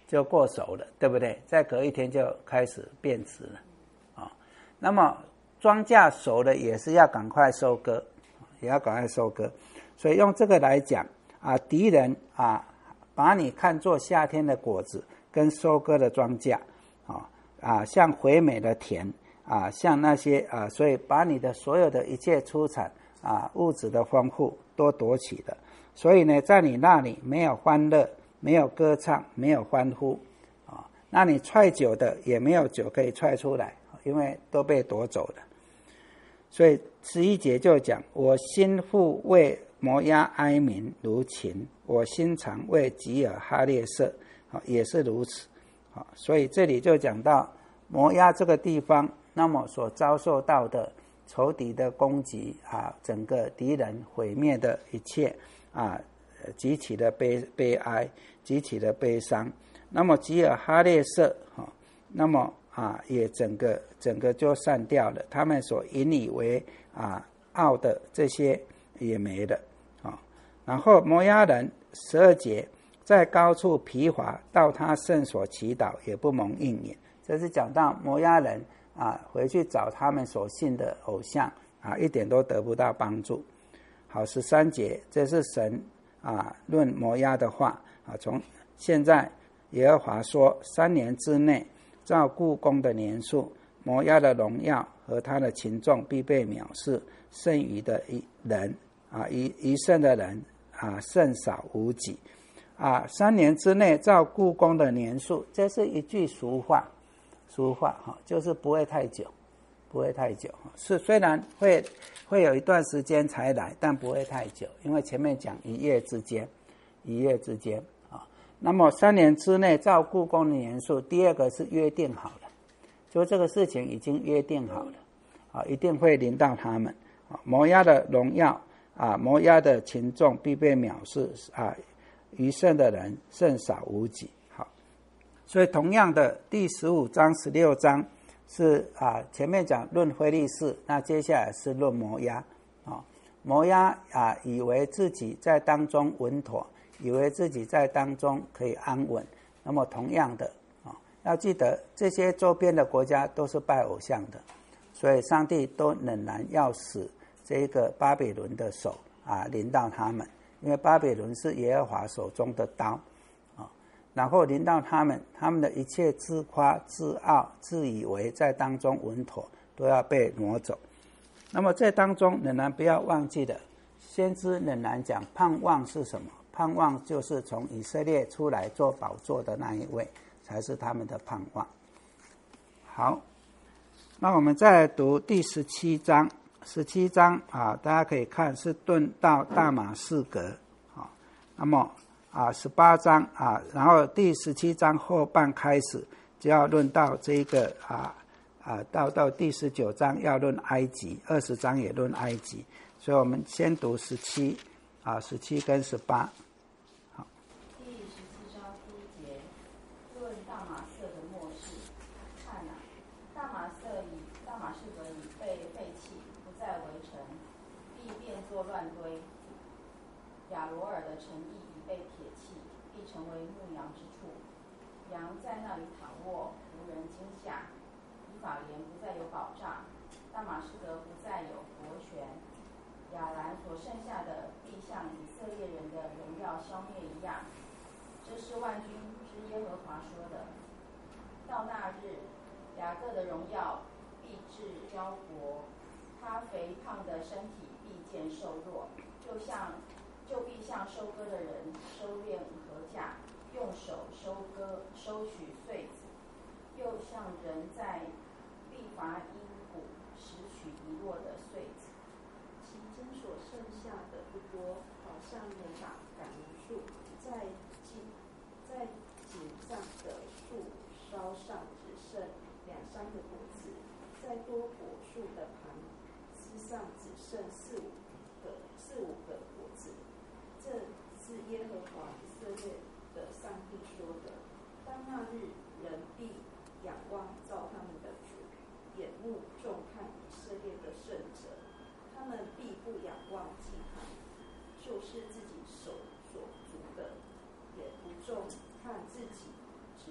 就过熟了，对不对？再隔一天就开始变质了啊、哦。那么庄稼熟了也是要赶快收割，也要赶快收割。所以用这个来讲啊，敌人啊，把你看作夏天的果子跟收割的庄稼啊啊，像肥美的田啊，像那些啊，所以把你的所有的一切出产啊，物质的丰富都夺取了。所以呢，在你那里没有欢乐，没有歌唱，没有欢呼啊。那你踹酒的也没有酒可以踹出来，因为都被夺走了。所以十一节就讲：我心腹为摩押哀鸣如琴，我心肠为吉尔哈列色，也是如此。所以这里就讲到摩押这个地方，那么所遭受到的仇敌的攻击啊，整个敌人毁灭的一切啊，极其的悲悲哀，极其的悲伤。那么吉尔哈列色啊，那么啊也整个整个就散掉了，他们所引以为啊傲的这些也没了啊。然后摩押人十二节，在高处疲乏，到他圣所祈祷也不蒙应允。这是讲到摩押人啊，回去找他们所信的偶像啊，一点都得不到帮助。好，十三节，这是神啊论摩押的话啊。从现在耶和华说，三年之内，照故宫的年数，摩押的荣耀和他的群众必被藐视，剩余的人啊，余余剩的人啊，甚少无几啊。三年之内，照故宫的年数，这是一句俗话。俗话哈，就是不会太久，不会太久。是虽然会会有一段时间才来，但不会太久，因为前面讲一夜之间，一夜之间啊。那么三年之内照故宫的年数，第二个是约定好了，就这个事情已经约定好了啊，一定会临到他们啊。摩押的荣耀啊，摩押的群众必被藐视啊，余剩的人甚少无几。所以同样的，第十五章、十六章是啊，前面讲论非利士，那接下来是论摩押啊。摩押啊，以为自己在当中稳妥，以为自己在当中可以安稳。那么同样的啊，要记得这些周边的国家都是拜偶像的，所以上帝都仍然要使这个巴比伦的手啊临到他们，因为巴比伦是耶和华手中的刀。然后临到他们，他们的一切自夸、自傲、自以为在当中稳妥，都要被挪走。那么在当中仍然不要忘记的，先知仍然讲盼望是什么？盼望就是从以色列出来做宝座的那一位，才是他们的盼望。好，那我们再来读第十七章。十七章啊，大家可以看是论到大马士革啊，那么。啊，十八章啊，然后第十七章后半开始就要论到这个啊啊，到到第十九章要论埃及，二十章也论埃及，所以我们先读十七啊，十七跟十八。好， 第十七章第一节，论大马色的末世。看啊，大马色已大马士革已被废弃，不再为城，必变作乱堆。亚罗尔的城邑已被铁弃，必成为牧羊之处。羊在那里躺卧，无人惊吓。以法莲不再有保障，大马士革不再有国权。亚兰所剩下的，必像以色列人的荣耀消灭一样。这是万军之耶和华说的。到那日，雅各的荣耀必至交国，他肥胖的身体必见瘦弱，就像。就必像收割的人收敛禾稼，用手收割收取穗子，又像人在必伐阴谷拾取遗落的穗子。 其间所剩下的不多，好像野马赶无树，在井在井上的树梢上只剩两三个果子，在多果树的旁枝上只剩四五个四五个果子。这是耶和华以色列的上帝说的。当那日，人必仰望造他们的主，眼目重看以色列的圣者。他们必不仰望祭坛，就是自己手所足的，也不重看自己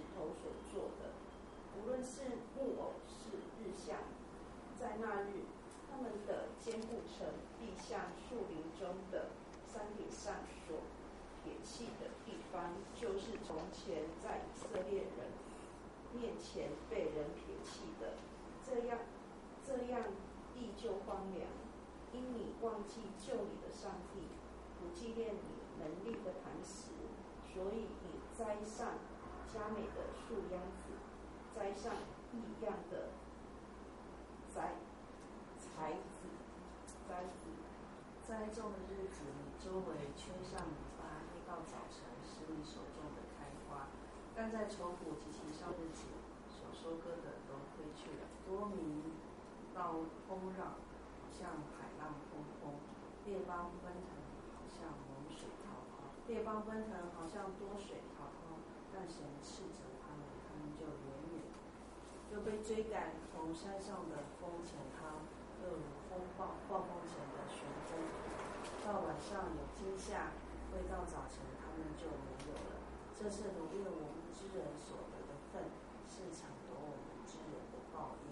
城必像树林中的山顶上所撇弃的地方，就是从前在以色列人面前被人撇弃的。这样，这样地就荒凉，因你忘记救你的上帝，不纪念你能力的磐石，所以你栽上佳美的树秧子，栽上异样的栽材子，栽子。 栽种的日子，你周围圈上篱笆，一到早晨使你手中的开花。但在愁苦及其上日子，所收割的都归去了。多民到轰嚷，好像海浪轰轰；列邦奔腾，好像猛水滔滔。列邦奔腾，好像多水滔滔。但神斥责他们，他们就远远就被追赶，从山上的风前涛，又如风暴暴风前的旋风。到晚上有惊吓，未到早晨他们就没有了。这是掳掠我们之人所得的份，是抢夺我们之人的报应。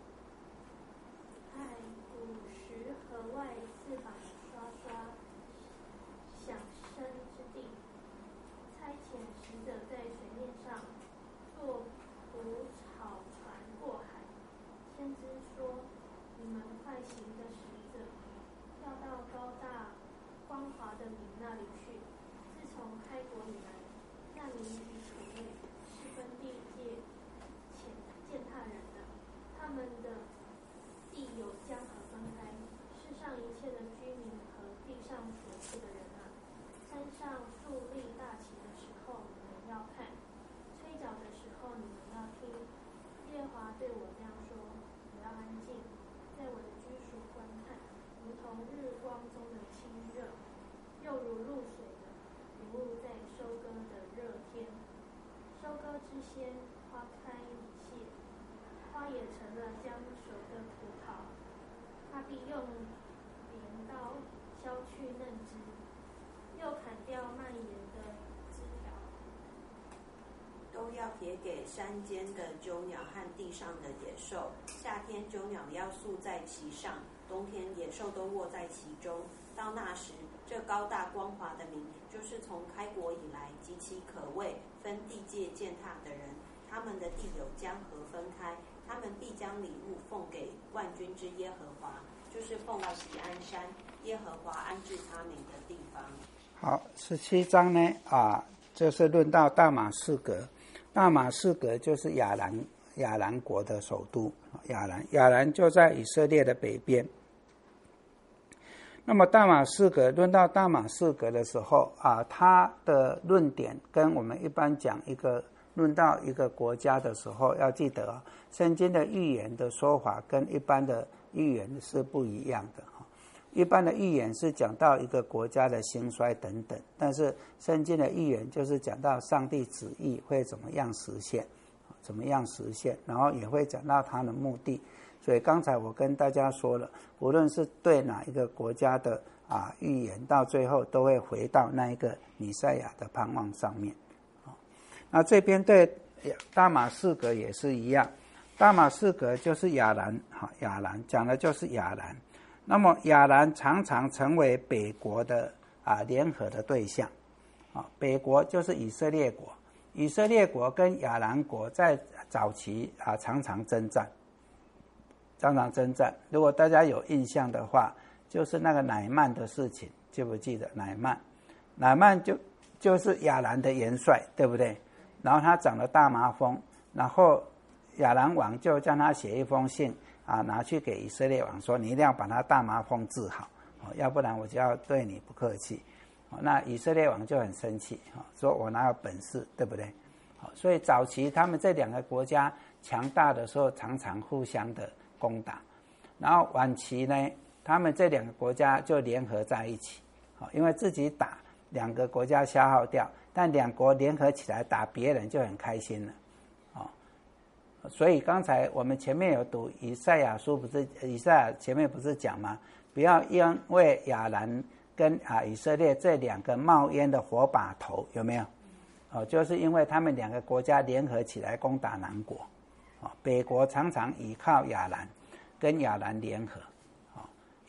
在古时河外四百刷刷响声之地，差遣使者在水面上坐蒲草船过海。先知说：你们快行的使者，要到高大光华的民那里去。自从开国以来，那民与土类是分地界践踏人的，他们的地有江河分开。世上一切的居民和地上所住的人啊，山上树立大起的时候，你们要看；吹角的时候，你们要听。耶和华对我这样说：我要安静，在我的居所观看，如同日光中的清热，又如露水的云雾在收割的热天。收割之先，花开已谢，花也成了将熟的葡萄。他必用镰刀削去嫩枝，又砍掉蔓延的枝条。 都要撇给山间的鸠鸟和地上的野兽。夏天鸠鸟要宿在其上，冬天野兽都卧在其中。到那时，这高大光华的民，就是从开国以来极其可畏、分地界践踏的人，他们的地有江河分开，他们必将礼物奉给万军之耶和华，就是奉到锡安山，耶和华安置他们的地方。 好，十七章呢啊，就是论到大马士革。大马士革就是亚兰亚兰国的首都，亚兰亚兰就在以色列的北边。那么大马士革，论到大马士革的时候啊，他的论点跟我们一般讲一个论到一个国家的时候，要记得啊，圣经的预言的说法跟一般的预言是不一样的。一般的预言是讲到一个国家的兴衰等等，但是圣经的预言就是讲到上帝旨意会怎么样实现，怎么样实现，然后也会讲到他的目的。所以刚才我跟大家说了，无论是对哪一个国家的啊预言，到最后都会回到那一个弥赛亚的盼望上面。那这边对大马士革也是一样，大马士革就是亚兰，亚兰讲的就是亚兰。那么亚兰常常成为北国的啊联合的对象，啊，北国就是以色列国，以色列国跟亚兰国在早期啊常常征战，常常征战。如果大家有印象的话，就是那个乃曼的事情，记不记得乃曼？乃曼就就是亚兰的元帅，对不对？然后他长了大麻风，然后亚兰王就叫他写一封信。啊，拿去给以色列王说，你一定要把他大麻风治好，哦，要不然我就要对你不客气。哦，那以色列王就很生气，哦，说我哪有本事，对不对？哦，所以早期他们这两个国家强大的时候，常常互相的攻打，然后晚期呢，他们这两个国家就联合在一起，哦，因为自己打两个国家消耗掉，但两国联合起来打别人就很开心了。所以刚才我们前面有读以赛亚书，不是以赛亚前面不是讲吗？不要因为亚兰跟啊以色列这两个冒烟的火把头，有没有？哦，就是因为他们两个国家联合起来攻打南国，哦，北国常常依靠亚兰，跟亚兰联合，哦，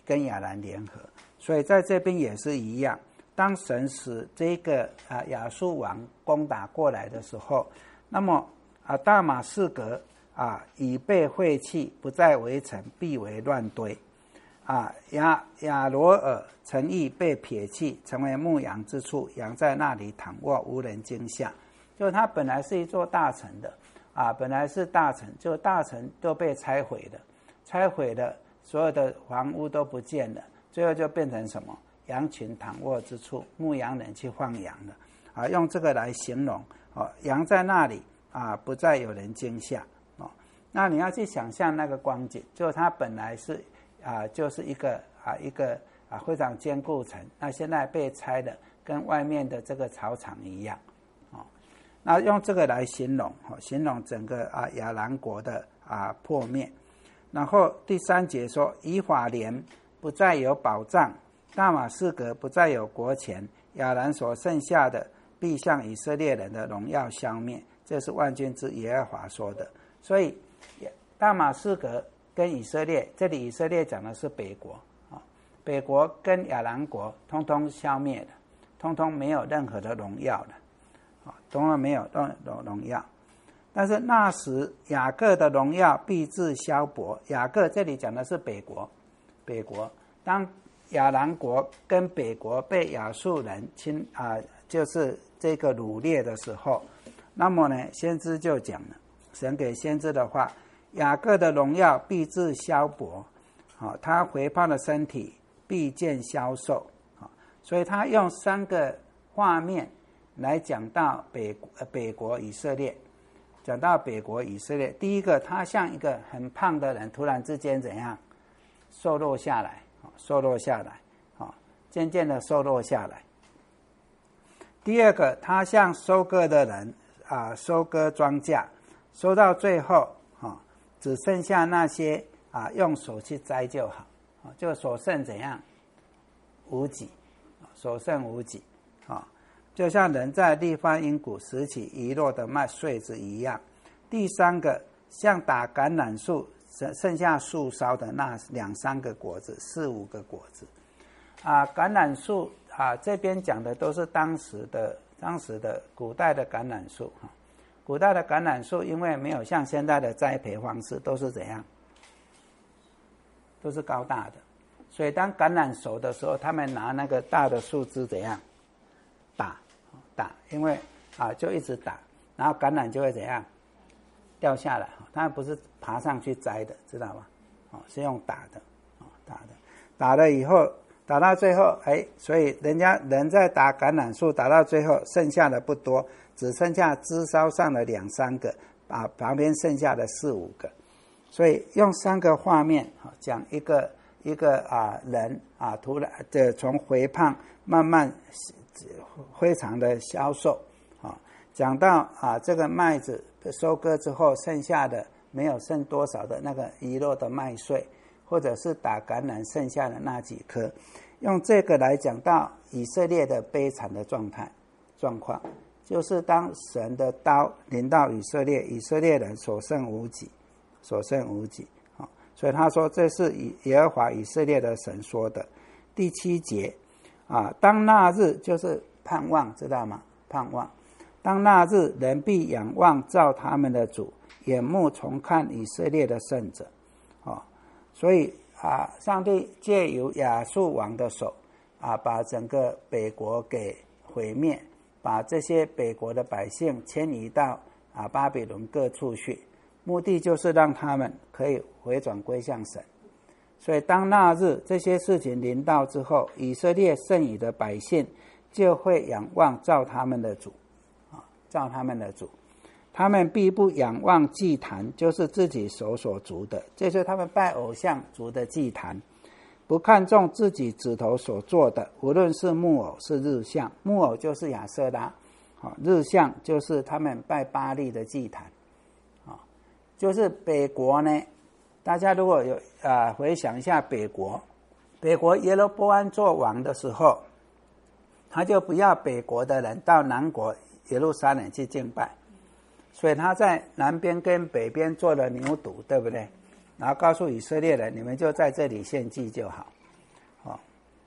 跟亚兰联合。所以在这边也是一样，当神使这个啊亚述王攻打过来的时候，那么啊大马士革啊已被废弃，不再为城，必为乱堆。啊亚亚罗尔城邑被撇弃，成为牧羊之处，羊在那里躺卧，无人惊吓。就它本来是一座大城的啊，本来是大城，就大城都被拆毁了，拆毁了，所有的房屋都不见了，最后就变成什么？羊群躺卧之处，牧羊人去放羊了啊，用这个来形容哦，羊在那里啊，不再有人惊吓哦。那你要去想象那个光景，就它本来是啊，就是一个啊一个啊非常坚固城，那现在被拆的跟外面的这个草场一样哦。那用这个来形容哦，形容整个啊亚兰国的啊破灭。然后第三节说，以法莲不再有保障，大马士革不再有国权，亚兰所剩下的必向以色列人的荣耀消灭。这是万军之耶和华说的。所以大马士革跟以色列，这里以色列讲的是北国啊，北国跟亚兰国通通消灭了，通通没有任何的荣耀了啊，通通没有荣耀。但是那时雅各的荣耀必至消薄。雅各这里讲的是北国，北国当亚兰国跟北国被亚述人侵啊，就是这个掳掠的时候，那么呢，先知就讲了，神给先知的话，雅各的荣耀必至消薄，啊，他肥胖的身体必见消瘦，啊，所以他用三个画面来讲到北北国以色列。讲到北国以色列，第一个，他像一个很胖的人，突然之间怎样瘦弱下来，瘦弱下来，渐渐的瘦弱下来。第二个，他像收割的人啊，收割庄稼，收到最后啊，只剩下那些啊用手去摘就好，就所剩怎样无几，所剩无几啊。就像人在地方阴谷拾起遗落的麦穗子一样。第三个，像打橄榄树剩下树梢的那两三个果子，四五个果子啊。橄榄树啊，这边讲的都是当时的当时的古代的橄榄树哈。古代的橄榄树因为没有像现在的栽培方式，都是怎样，都是高大的，所以当橄榄熟的时候，他们拿那个大的树枝怎样打打，因为啊就一直打，然后橄榄就会怎样掉下来。他们不是爬上去摘的，知道吗？哦，是用打的，哦，打的，打了以后，打到最后，哎，所以人家人在打橄榄树，打到最后剩下的不多，只剩下枝梢上的两三个，把旁边剩下的四五个。所以用三个画面讲一个一个啊人啊，突然的从肥胖慢慢非常的消瘦啊，讲到啊这个麦子收割之后剩下的没有剩多少的那个遗落的麦穗，或者是打橄榄剩下的那几颗，用这个来讲到以色列的悲惨的状态状况，就是当神的刀临到以色列，以色列人所剩无几，所剩无几啊，所以他说这是以耶和华以色列的神说的。第七节啊，当那日就是盼望，知道吗？盼望，当那日人必仰望造他们的主，眼目重看以色列的圣者。哦，所以啊，上帝借由亚述王的手啊，把整个北国给毁灭，把这些北国的百姓迁移到啊巴比伦各处去，目的就是让他们可以回转归向神。所以当那日这些事情临到之后，以色列剩余的百姓就会仰望造他们的主啊，造他们的主。他们必不仰望祭坛，就是自己手所筑的，这就是他们拜偶像筑的祭坛，不看重自己指头所做的，无论是木偶是日像，木偶就是亚舍拉，日像就是他们拜巴力的祭坛。就是北国呢，大家如果有啊、呃、回想一下北国，北国耶罗波安做王的时候，他就不要北国的人到南国耶路撒冷去敬拜，所以他在南边跟北边做了牛犊，对不对？然后告诉以色列人，你们就在这里献祭就好。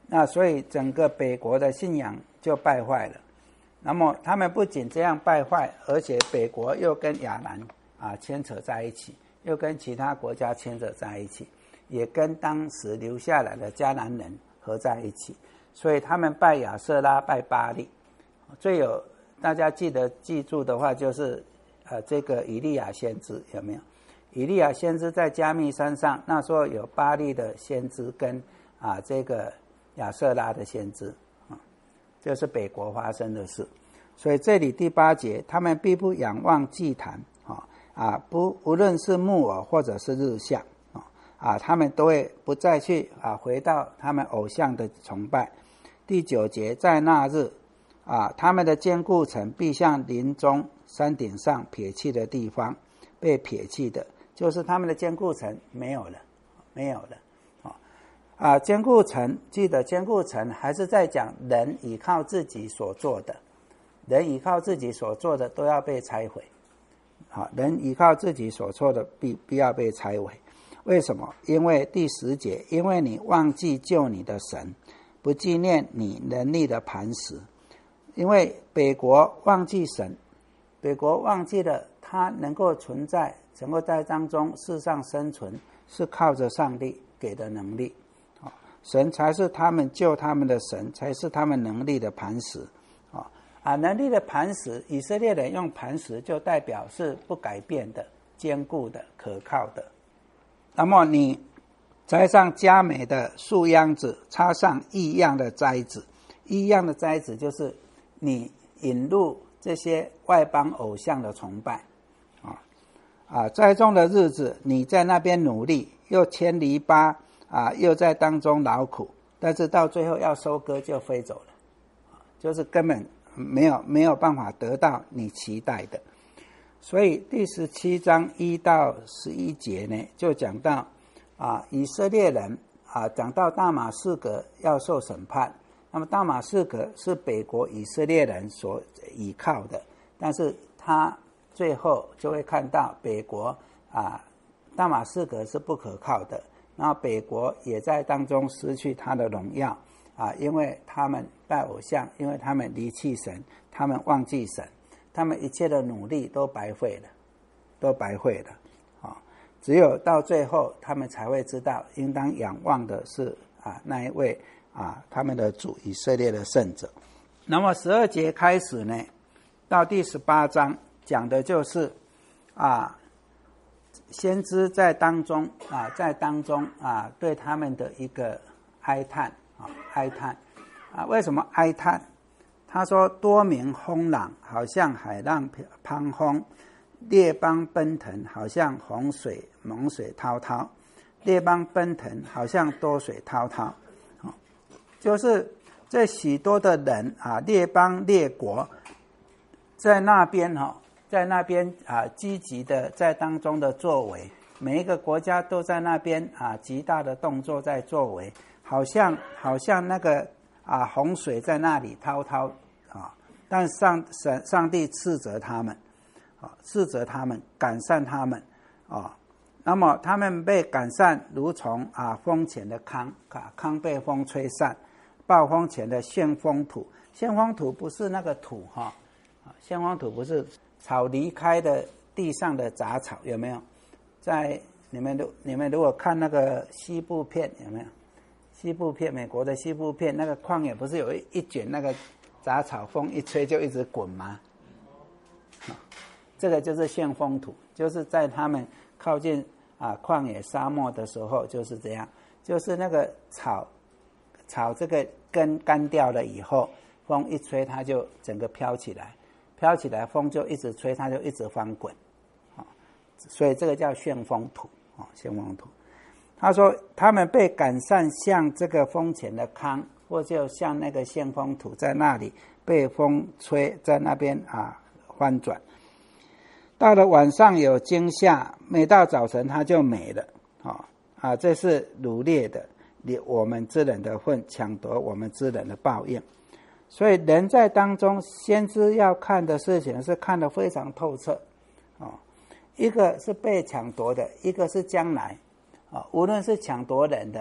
那所以整个北国的信仰就败坏了。那么他们不仅这样败坏，而且北国又跟亚兰啊牵扯在一起，又跟其他国家牵扯在一起，也跟当时留下来的迦南人合在一起，所以他们拜亚舍拉，拜巴力。最有大家记得记住的话，就是呃这个以利亚先知，有没有？以利亚先知在迦密山上，那时候有巴力的先知跟啊这个亚舍拉的先知啊，这是北国发生的事。所以这里第八节，他们必不仰望祭坛啊啊，不无论是木偶或者是日像啊啊，他们都会不再去啊回到他们偶像的崇拜。第九节，在那日啊，他们的坚固城必像林中山顶上撇弃的地方被撇弃的，就是他们的坚固城没有了，没有了啊啊！坚固城，记得坚固城还是在讲人依靠自己所做的，人依靠自己所做的都要被拆毁。啊，人依靠自己所做的必必要被拆毁。为什么？因为第十节，因为你忘记救你的神，不纪念你能力的磐石。因为北国忘记神，北国忘记了他能够存在，能够在当中世上生存，是靠着上帝给的能力。神才是他们救他们的神，才是他们能力的磐石。啊，能力的磐石，以色列人用磐石就代表是不改变的、坚固的、可靠的。那么你栽上佳美的树秧子，插上异样的栽子，异样的栽子就是你引入这些外邦偶像的崇拜。啊啊，栽种的日子，你在那边努力，又牵篱笆啊，又在当中劳苦，但是到最后要收割就飞走了，就是根本没有没有办法得到你期待的。所以第十七章一到十一节呢，就讲到啊，以色列人啊，讲到大马士革要受审判。那么大马士革是北国以色列人所依靠的，但是他最后就会看到北国啊，大马士革是不可靠的，然后北国也在当中失去他的荣耀啊，因为他们拜偶像，因为他们离弃神，他们忘记神，他们一切的努力都白费了，都白费了啊！只有到最后，他们才会知道，应当仰望的是啊那一位啊他们的主以色列的圣者。那么十二节开始呢，到第十八章讲的就是啊先知在当中啊在当中啊对他们的一个哀叹啊哀叹啊为什么哀叹？他说多民轰嚷，好像海浪滂轰；列邦奔腾，好像洪水猛水滔滔；列邦奔腾，好像多水滔滔。就是这许多的人啊，列邦列国在那边哈，在那边啊积极的在当中的作为，每一个国家都在那边啊极大的动作在作为，好像好像那个啊洪水在那里滔滔啊，但上上上帝斥责他们啊，斥责他们，赶散他们啊。那么他们被赶散，如从啊风前的糠啊，糠被风吹散，暴风前的旋风土。旋风土不是那个土哈，啊，旋风土不是草离开的地上的杂草，有没有？在你们如你们如果看那个西部片，有没有？西部片，美国的西部片，那个旷野不是有一一卷那个杂草，风一吹就一直滚吗？啊，这个就是旋风土，就是在他们靠近啊旷野沙漠的时候就是这样，就是那个草草这个根干掉了以后，风一吹它就整个飘起来，飘起来风就一直吹，它就一直翻滚，啊，所以这个叫旋风土啊，旋风土。他说他们被赶散，像这个风前的糠，或就像那个旋风土，在那里被风吹，在那边啊翻转。到了晚上有惊吓，每到早晨它就没了啊啊！这是掳掠的，我们之人的份，抢夺我们之人的报应。所以人在当中，先知要看的事情是看得非常透彻啊。一个是被抢夺的，一个是将来啊。无论是抢夺人的，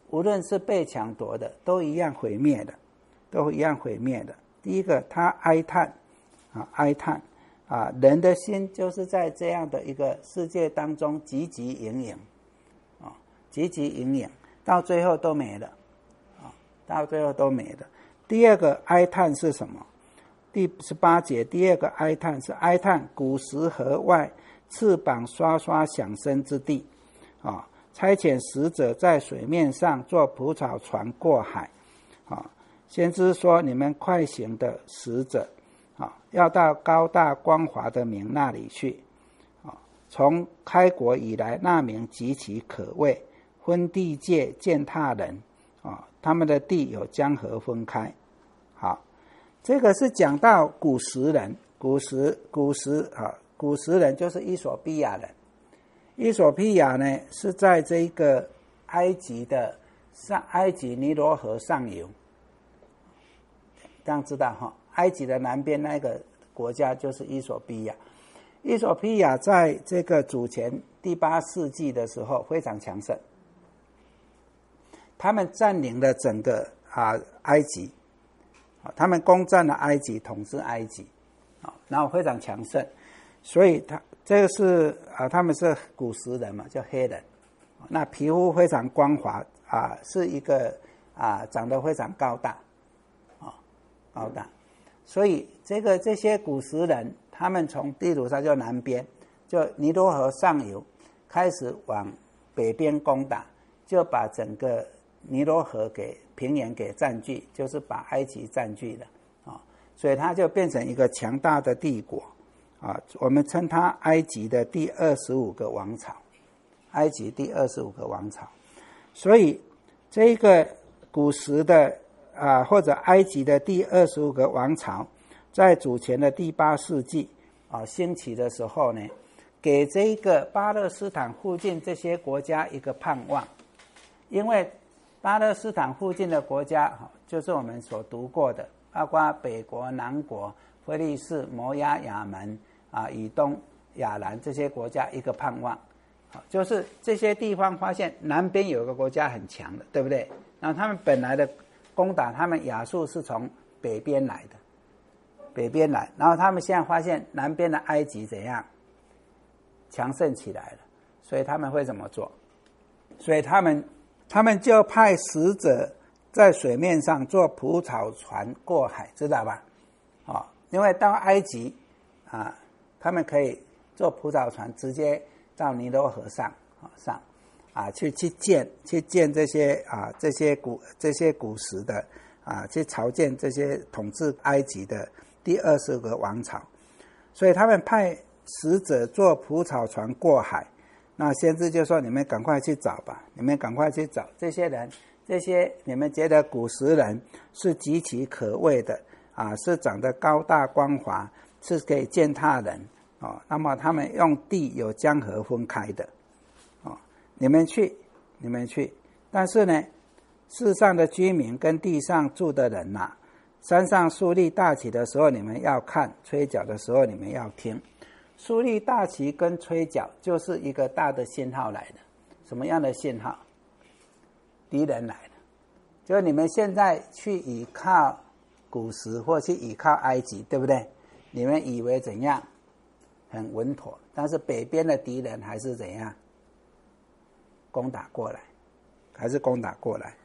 无论是被抢夺的，都一样毁灭的，都一样毁灭的。第一个，他哀叹啊，哀叹啊，人的心就是在这样的一个世界当中汲汲营营啊，汲汲营营，到最后都没了啊，到最后都没了。第二个哀叹是什么？第十八节，第二个哀叹是哀叹古时河外翅膀刷刷响声之地啊，差遣使者在水面上做蒲草船过海啊。先知说：“你们快行的使者啊，要到高大光华的名那里去啊。从开国以来，那名极其可畏，分地界，践踏人啊。他们的地有江河分开。”好，这个是讲到古时人，古时古时啊，古时人就是伊索比亚人。伊索比亚呢是在这个埃及的上埃及尼罗河上游。这样知道哈，埃及的南边那个国家就是伊索比亚。伊索比亚在这个主前第八世纪的时候非常强盛，他们占领了整个啊埃及，他们攻占了埃及，统治埃及，啊，然后非常强盛，所以他这个是啊，他们是古时人嘛，叫黑人，那皮肤非常光滑啊，是一个啊长得非常高大。高大，所以这个这些古时人，他们从地图上就南边，就尼罗河上游开始往北边攻打，就把整个尼罗河给平原给占据，就是把埃及占据了啊，所以它就变成一个强大的帝国啊。我们称它埃及的第二十五个王朝，埃及第二十五个王朝。所以这个古时的。啊，或者埃及的第二十五个王朝，在主前的第八世纪啊兴起的时候呢，给这个巴勒斯坦附近这些国家一个盼望，因为巴勒斯坦附近的国家就是我们所读过的，包括北国、南国、非利士、摩押、亚门啊、以东、亚兰这些国家一个盼望，就是这些地方发现南边有一个国家很强的，对不对？然后他们本来的攻打他们亚述是从北边来的，北边来，然后他们现在发现南边的埃及怎样强盛起来了，所以他们会怎么做？所以他们他们就派使者在水面上做蒲草船过海，知道吧？哦，因为到埃及啊，他们可以坐蒲草船直接到尼罗河上啊上。啊，去去建去建这些啊这些古这些古时的啊，去朝见这些统治埃及的第二十个王朝，所以他们派使者坐蒲草船过海。那先知就说：“你们赶快去找吧，你们赶快去找这些人，这些你们觉得古时人是极其可畏的啊，是长得高大光滑，是可以践踏人哦。那么他们用地有江河分开的。”你们去，你们去，但是呢，世上的居民跟地上住的人呐、啊，山上树立大旗的时候，你们要看；吹角的时候，你们要听。树立大旗跟吹角就是一个大的信号来的。什么样的信号？敌人来了，就是你们现在去依靠古时或去依靠埃及，对不对？你们以为怎样？很稳妥，但是北边的敌人还是怎样？攻打过来，还是攻打过来。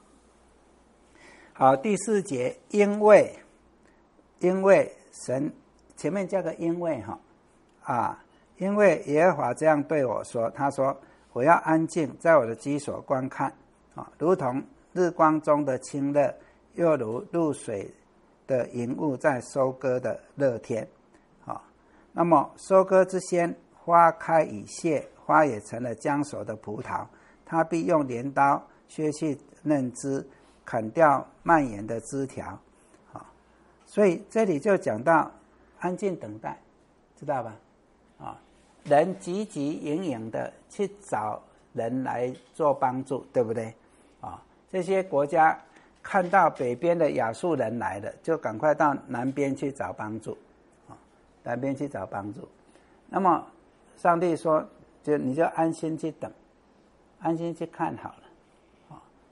好，第四节，因为因为神前面加个因为哈啊，因为耶和华这样对我说，他说我要安静，在我的居所观看啊，如同日光中的清热，又如露水的云雾在收割的热天啊。那么收割之先，花开已谢，花也成了将熟的葡萄，他必用镰刀削去嫩枝，砍掉蔓延的枝条。啊，所以这里就讲到安静等待，知道吧？啊，人汲汲营营的去找人来做帮助，对不对？啊，这些国家看到北边的亚述人来了，就赶快到南边去找帮助，啊，南边去找帮助。那么上帝说，就你就安心去等，安心去看好了，啊，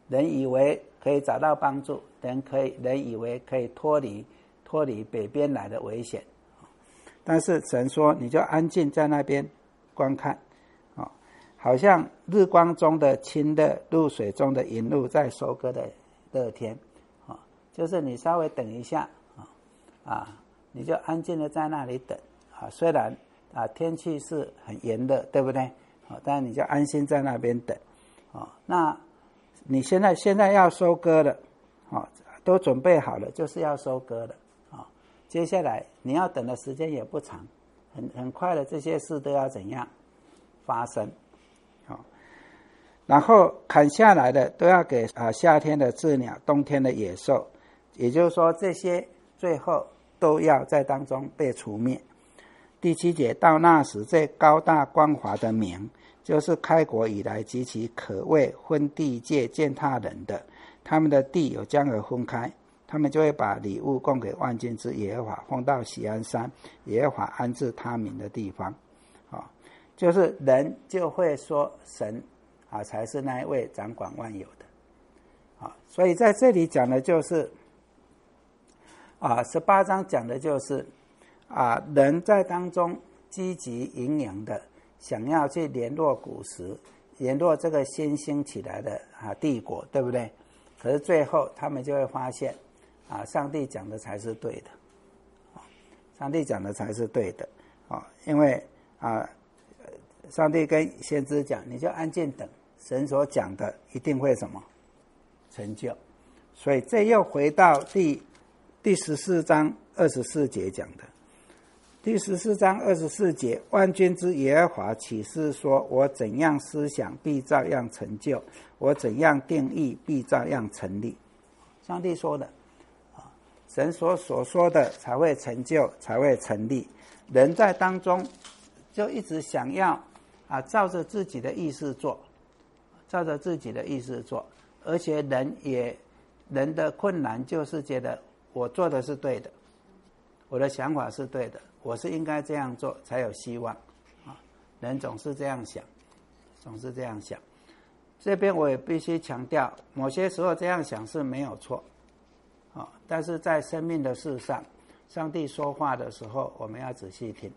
人以为可以找到帮助，人可以人以为可以脱离脱离北边来的危险，但是神说你就安静在那边观看，好像日光中的清热，露水中的云露，在收割的乐天，就是你稍微等一下啊，你就安静的在那里等啊，虽然啊天气是很炎热，对不对？但你就安心在那边等啊。那你现在现在要收割了啊，都准备好了，就是要收割了啊。接下来你要等的时间也不长，很很快的，这些事都要怎样发生？啊，然后砍下来的都要给啊夏天的鸷鸟，冬天的野兽，也就是说这些最后都要在当中被除灭。第七节，到那时，这高大光华的名，就是开国以来极其可畏分地界践踏人的，他们的地有江河分开，他们就会把礼物供给万军之耶和华，放到锡安山，耶和华安置他民的地方。啊，就是人就会说神啊才是那一位掌管万有的。啊，所以在这里讲的就是啊，十八章讲的就是啊，人在当中积极营营的想要去联络古时，联络这个新兴起来的啊帝国，对不对？可是最后他们就会发现啊，上帝讲的才是对的，上帝讲的才是对的啊，因为啊，上帝跟先知讲，你就安静等，神所讲的一定会什么成就。所以这又回到第第十四章二十四节讲的。第十四章二十四节，万军之耶和华启示说，我怎样思想必照样成就，我怎样定义必照样成立。上帝说的，神所所说的才会成就，才会成立。人在当中就一直想要啊，照着自己的意思做，照着自己的意思做，而且人也人的困难就是觉得我做的是对的，我的想法是对的，我是应该这样做才有希望啊！人总是这样想，总是这样想。这边我也必须强调，某些时候这样想是没有错啊，但是在生命的事上，上帝说话的时候，我们要仔细听，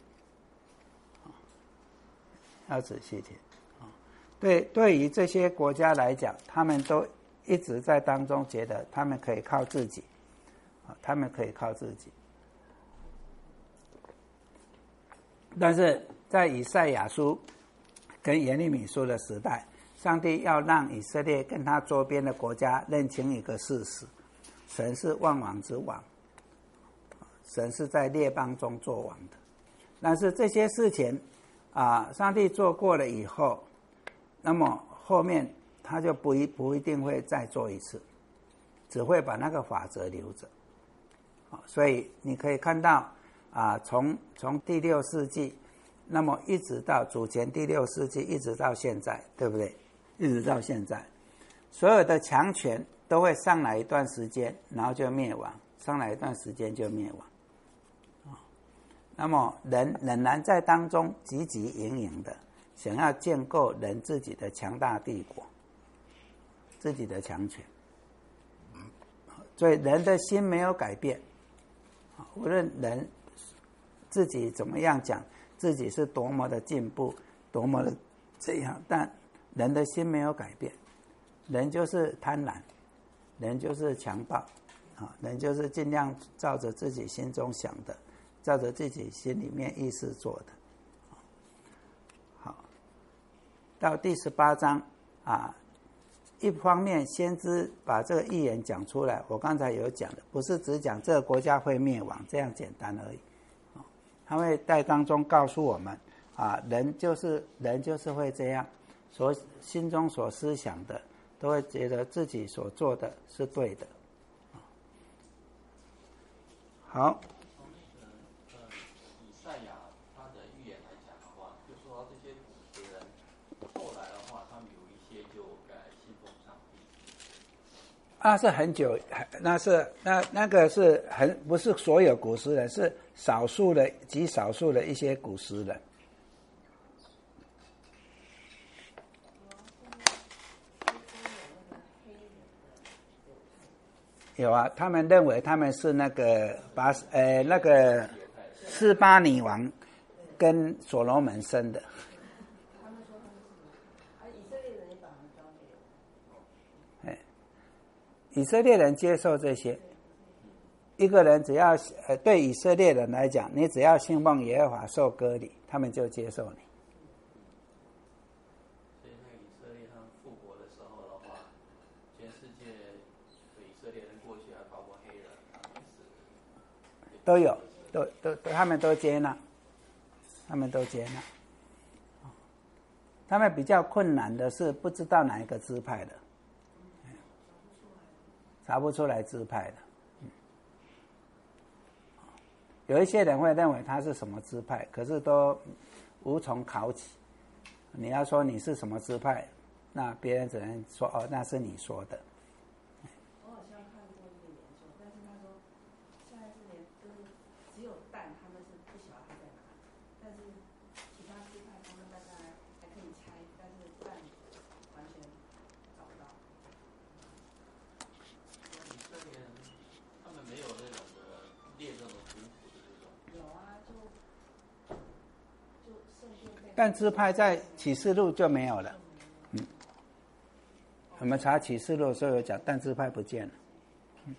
要仔细听啊。对，对于这些国家来讲，他们都一直在当中觉得他们可以靠自己啊，他们可以靠自己。但是在以赛亚书跟耶利米书的时代，上帝要让以色列跟他周边的国家认清一个事实，神是万王之王，神是在列邦中作王的。但是这些事情啊，上帝做过了以后，那么后面他就不一不一定会再做一次，只会把那个法则留着。所以你可以看到啊，从从第六世纪，那么一直到主前第六世纪，一直到现在，对不对？一直到现在，所有的强权都会上来一段时间，然后就灭亡，上来一段时间就灭亡。那么人仍然在当中汲汲营营的想要建构人自己的强大帝国，自己的强权。所以人的心没有改变，无论人自己怎么样讲自己是多么的进步，多么的这样，但人的心没有改变，人就是贪婪，人就是强暴啊，人就是尽量照着自己心中想的，照着自己心里面意思做的。好，到第十八章啊，一方面先知把这个预言讲出来，我刚才有讲的，不是只讲这个国家会灭亡这样简单而已，他会在当中告诉我们啊，人就是人就是会这样，所心中所思想的，都会觉得自己所做的是对的。好。 以赛亚他的预言来讲的话，就说这些古时人后来的话，他们有一些就改信奉上帝。 那是很久，那是那那个是很不是所有古时人，是少数的极少数的一些古时人。 有啊，他们认为他们是那个把呃那个示巴女王跟所罗门生的。 他们说他们是啊，以色列人也把他们当给。 哎，以色列人接受这些。一个人只要呃对以色列人来讲，你只要信奉耶和华受割礼，他们就接受你。 所以那个以色列他们复国的时候的话，全世界以色列人过去还包括黑人，他们是都有，都都都，他们都接纳，他们都接纳。他们比较困难的是不知道哪一个支派的，查不出来支派的。有一些人会认为他是什么支派，可是都无从考起。你要说你是什么支派，那别人只能说哦，那是你说的。 我好像看过一个研究，但是他说现在是连就是只有蛋他们是不晓得他在哪里，但是其他支派他们大概还可以猜，但是蛋完全找不到。 以色列人他们没有那种的列这种族谱的这种。 有啊，就就圣殿被。 但支派在启示录就没有了。嗯，我们查启示录的时候有讲，但支派不见了。嗯。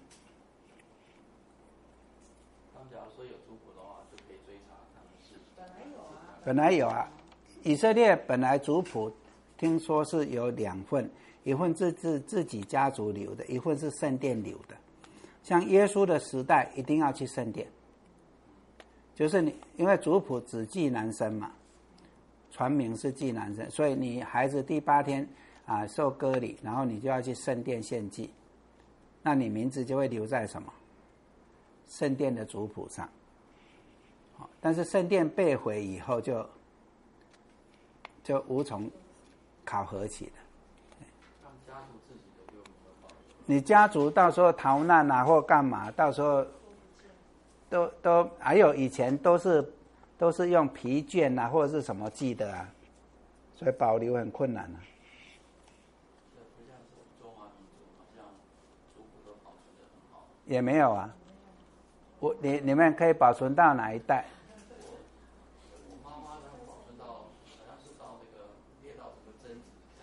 他们假如说有族谱的话，就可以追查他们是。 本来有啊。 本来有啊，以色列本来族谱听说是有两份，一份是自自己家族留的，一份是圣殿留的。像耶稣的时代，一定要去圣殿。就是你，因为族谱只记男生嘛，传名是记男生，所以你孩子第八天啊受割礼，然后你就要去圣殿献祭，那你名字就会留在什么圣殿的族谱上。但是圣殿被毁以后就，就就无从考核起了。 他们家族自己的就没有保留。 你家族到时候逃难啊或干嘛，到时候。都都还有以前都是都是用皮卷啊或者是什么记的啊，所以保留很困难啊。 这不像是我们中华民族，好像族谱都保存得很好。 也没有啊，我你你们可以保存到哪一代？ 我妈妈呢保存到好像是到那个列到什么贞子下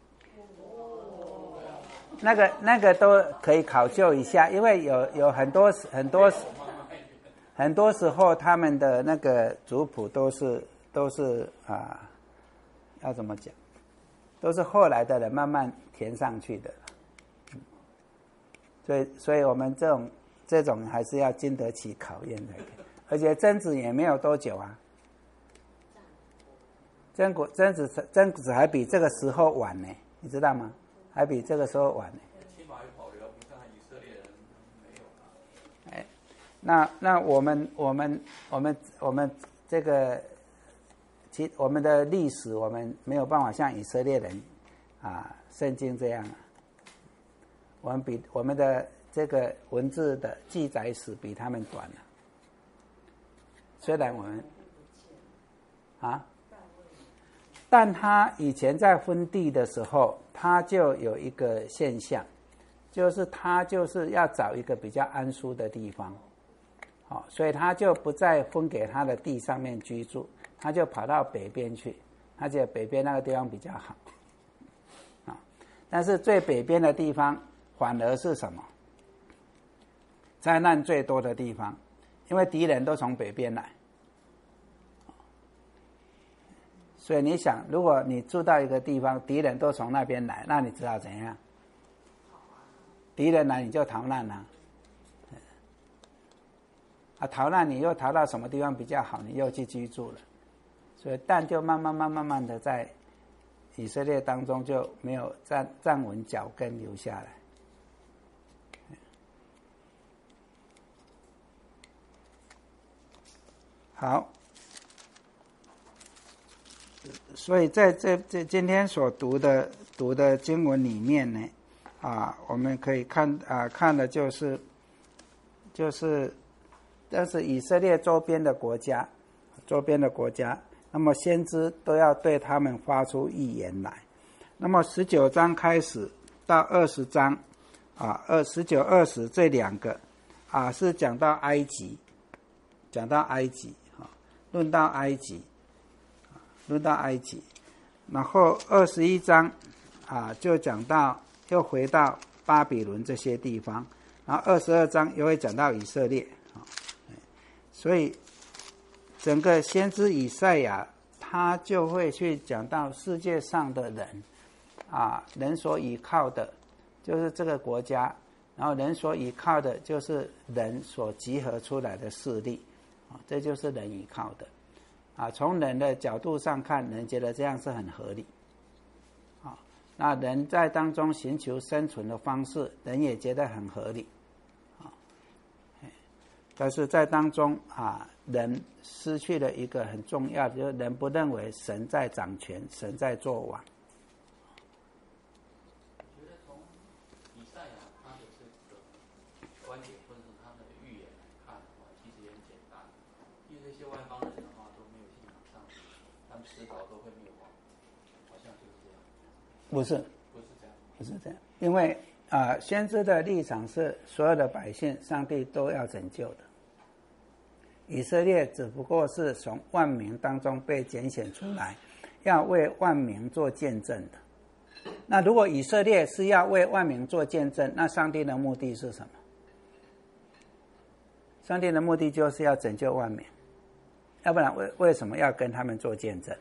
来。哦。 那个那个都可以考究一下，因为有有很多很多。很多时候他们的那个族谱都是都是啊，要怎么讲？都是后来的人慢慢填上去的。所以，所以我们这种这种还是要经得起考验的。而且贞子也没有多久啊，贞子贞子贞子还比这个时候晚呢，你知道吗？还比这个时候晚呢。 起码有保留，不像以色列人没有啊。 哎。那那我们我们我们我们这个，其我们的历史我们没有办法像以色列人啊圣经这样，我们比我们的这个文字的记载史比他们短了。虽然我们啊，但他以前在分地的时候，他就有一个现象，就是他就是要找一个比较安舒的地方。哦，所以他就不再分给他的地上面居住，他就跑到北边去，他觉得北边那个地方比较好。啊，但是最北边的地方反而是什么？灾难最多的地方，因为敌人都从北边来。所以你想，如果你住到一个地方，敌人都从那边来，那你知道怎样？敌人来你就逃难了。啊，逃难你又逃到什么地方比较好，你又去居住了，所以但就慢慢慢慢慢的在以色列当中就没有站站稳脚跟留下来。好，所以在这这今天所读的读的经文里面呢，啊，我们可以看啊看的就是就是。但是以色列周边的国家，周边的国家，那么先知都要对他们发出预言来。那么十九章开始到二十章， 啊，二十九、二十这两个啊，是讲到埃及，讲到埃及啊，论到埃及，论到埃及，然后二十一章啊，就讲到又回到巴比伦这些地方，然后二十二章又会讲到以色列啊，所以整个先知以赛亚他就会去讲到世界上的人啊，人所依靠的就是这个国家，然后人所依靠的就是人所集合出来的势力啊，这就是人依靠的啊。从人的角度上看，人觉得这样是很合理啊。那人在当中寻求生存的方式，人也觉得很合理啊。但是在当中啊，人失去了一个很重要的，就是人不认为神在掌权，神在作王。 我觉得从以赛亚他的这个观点或者是他的预言来看的话，其实也很简单，因为那些外邦人的话都没有信仰上帝，他们迟早都会灭亡，好像就是这样。 不是， 不是这样， 不是这样，因为啊、呃，先知的立场是所有的百姓，上帝都要拯救的。以色列只不过是从万民当中被拣选出来，要为万民做见证的。那如果以色列是要为万民做见证，那上帝的目的是什么？上帝的目的就是要拯救万民，要不然为为什么要跟他们做见证？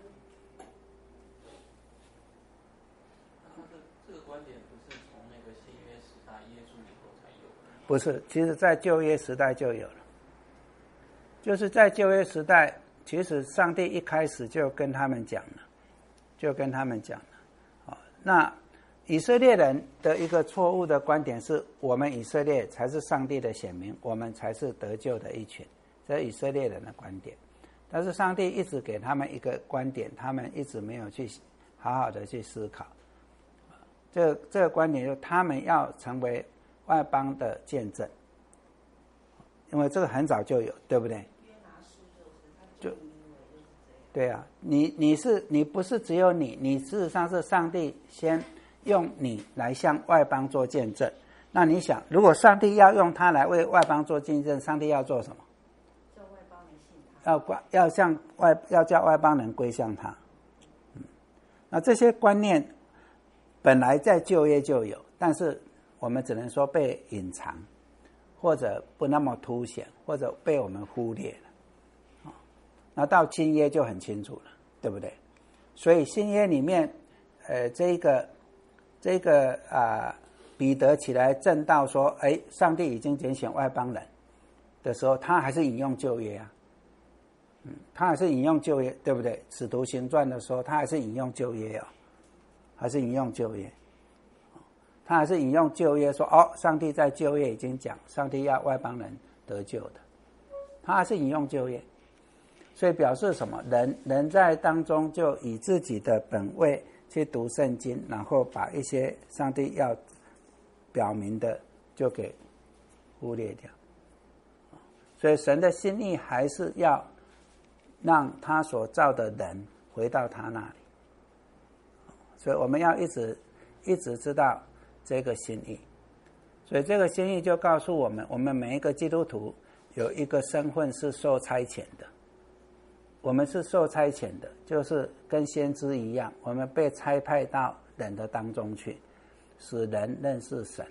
那这这个观点不是从那个新约时代耶稣以后才有的？ 不是，其实在旧约时代就有了。就是在旧约时代，其实上帝一开始就跟他们讲了，就跟他们讲了。那以色列人的一个错误的观点是，我们以色列才是上帝的选民，我们才是得救的一群，这是以色列人的观点。但是上帝一直给他们一个观点，他们一直没有去好好的去思考。这个这个观点就是他们要成为外邦的见证。因为这个很早就有，对不对？就对啊，你你是你不是只有你，你事实上是上帝先用你来向外邦做见证。那你想，如果上帝要用他来为外邦做见证，上帝要做什么？ 叫外邦人信他。 要要向外要叫外邦人归向他。嗯，那这些观念本来在旧约就有，但是我们只能说被隐藏。或者不那么凸显，或者被我们忽略了，那到新约就很清楚了，对不对？所以新约里面，呃，这个这个啊、呃，彼得起来证道说，哎，上帝已经拣选外邦人的时候，他还是引用旧约啊，嗯，他还是引用旧约，对不对？使徒行传的时候，他还是引用旧约哦，还是引用旧约。他还是引用旧约说，哦，上帝在旧约已经讲，上帝要外邦人得救的，他还是引用旧约，所以表示什么？人人在当中就以自己的本位去读圣经，然后把一些上帝要表明的就给忽略掉。所以神的心意还是要让他所造的人回到他那里，所以我们要一直一直知道这个心意，所以这个心意就告诉我们，我们每一个基督徒有一个身份是受差遣的，我们是受差遣的，就是跟先知一样，我们被差派到人的当中去，使人认识神。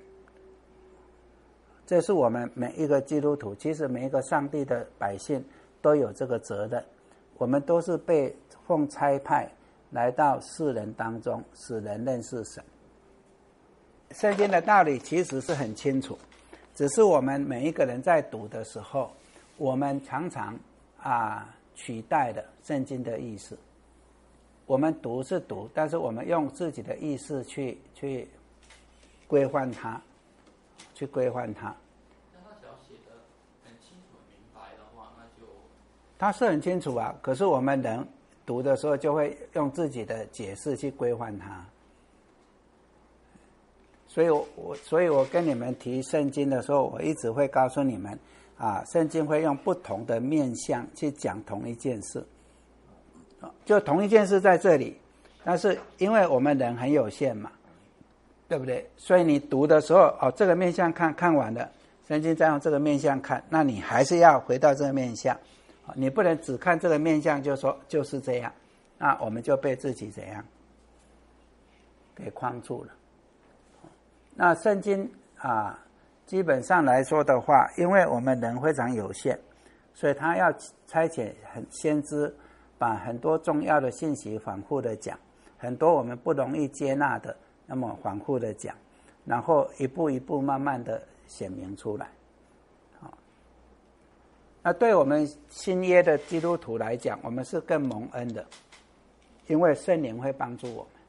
这是我们每一个基督徒，其实每一个上帝的百姓都有这个责任，我们都是被奉差派来到世人当中，使人认识神。圣经的道理其实是很清楚，只是我们每一个人在读的时候，我们常常啊取代了圣经的意思。我们读是读，但是我们用自己的意思去去规范它，去规范它。 那他只要写得很清楚、很明白的话，那就它是很清楚啊。可是我们人读的时候，就会用自己的解释去规范它。所以我，我所以我跟你们提圣经的时候，我一直会告诉你们，啊，圣经会用不同的面向去讲同一件事，就同一件事在这里，但是因为我们人很有限嘛， 对不对？所以你读的时候，哦，这个面向看看完了，圣经再用这个面向看，那你还是要回到这个面向，你不能只看这个面向就说就是这样，那我们就被自己怎样给框住了。那圣经啊，基本上来说的话，因为我们人非常有限，所以他要差遣很先知，把很多重要的信息反复的讲，很多我们不容易接纳的，那么反复的讲，然后一步一步慢慢的显明出来。好，那对我们新约的基督徒来讲，我们是更蒙恩的，因为圣灵会帮助我们，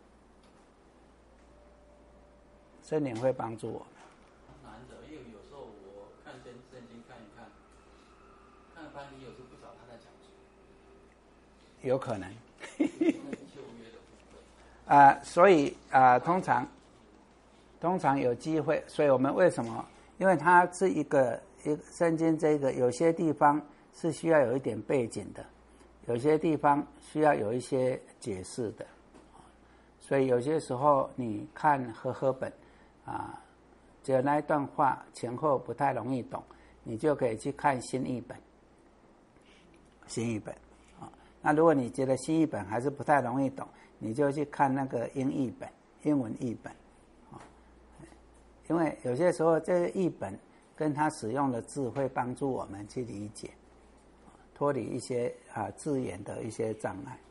圣灵会帮助我们。 难得，因为有时候我看圣圣经看一看，看了半天，有时候不知道他在讲什么。 有可能。 旧约的部分。 啊、呃，所以啊、呃，通常通常有机会，所以我们为什么？因为它是一个一圣经，这个有些地方是需要有一点背景的，有些地方需要有一些解释的，所以有些时候你看和合本啊，只有那一段话前后不太容易懂，你就可以去看新译本，新译本啊。那如果你觉得新译本还是不太容易懂，你就去看那个英译本，英文译本啊。因为有些时候这个译本跟他使用的字会帮助我们去理解，脱离一些啊字眼的一些障碍。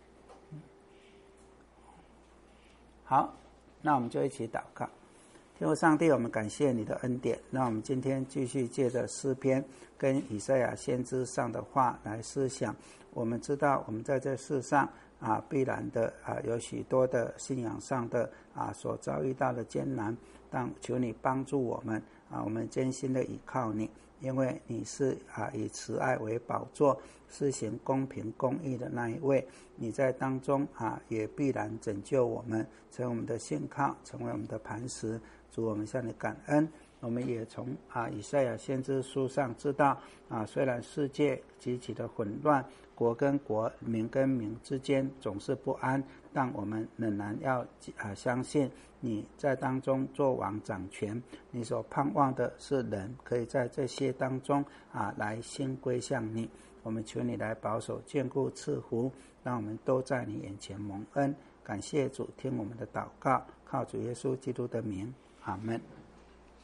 好，那我们就一起祷告。天父上帝，我们感谢你的恩典，让我们今天继续借着诗篇跟以赛亚先知上的话来思想。我们知道我们在这世上啊，必然的啊有许多的信仰上的啊所遭遇到的艰难，但求你帮助我们啊，我们艰辛的依靠你，因为你是啊以慈爱为宝座，施行公平公义的那一位，你在当中啊也必然拯救我们，成为我们的信靠，成为我们的磐石。主，我们向你感恩。我们也从啊以赛亚先知书上知道啊，虽然世界极其的混乱，国跟国、民跟民之间总是不安，但我们仍然要啊相信你在当中作王掌权。你所盼望的是人可以在这些当中啊来心归向你。我们求你来保守、眷顾、赐福，让我们都在你眼前蒙恩。感谢主，听我们的祷告，靠主耶稣基督的名，阿们。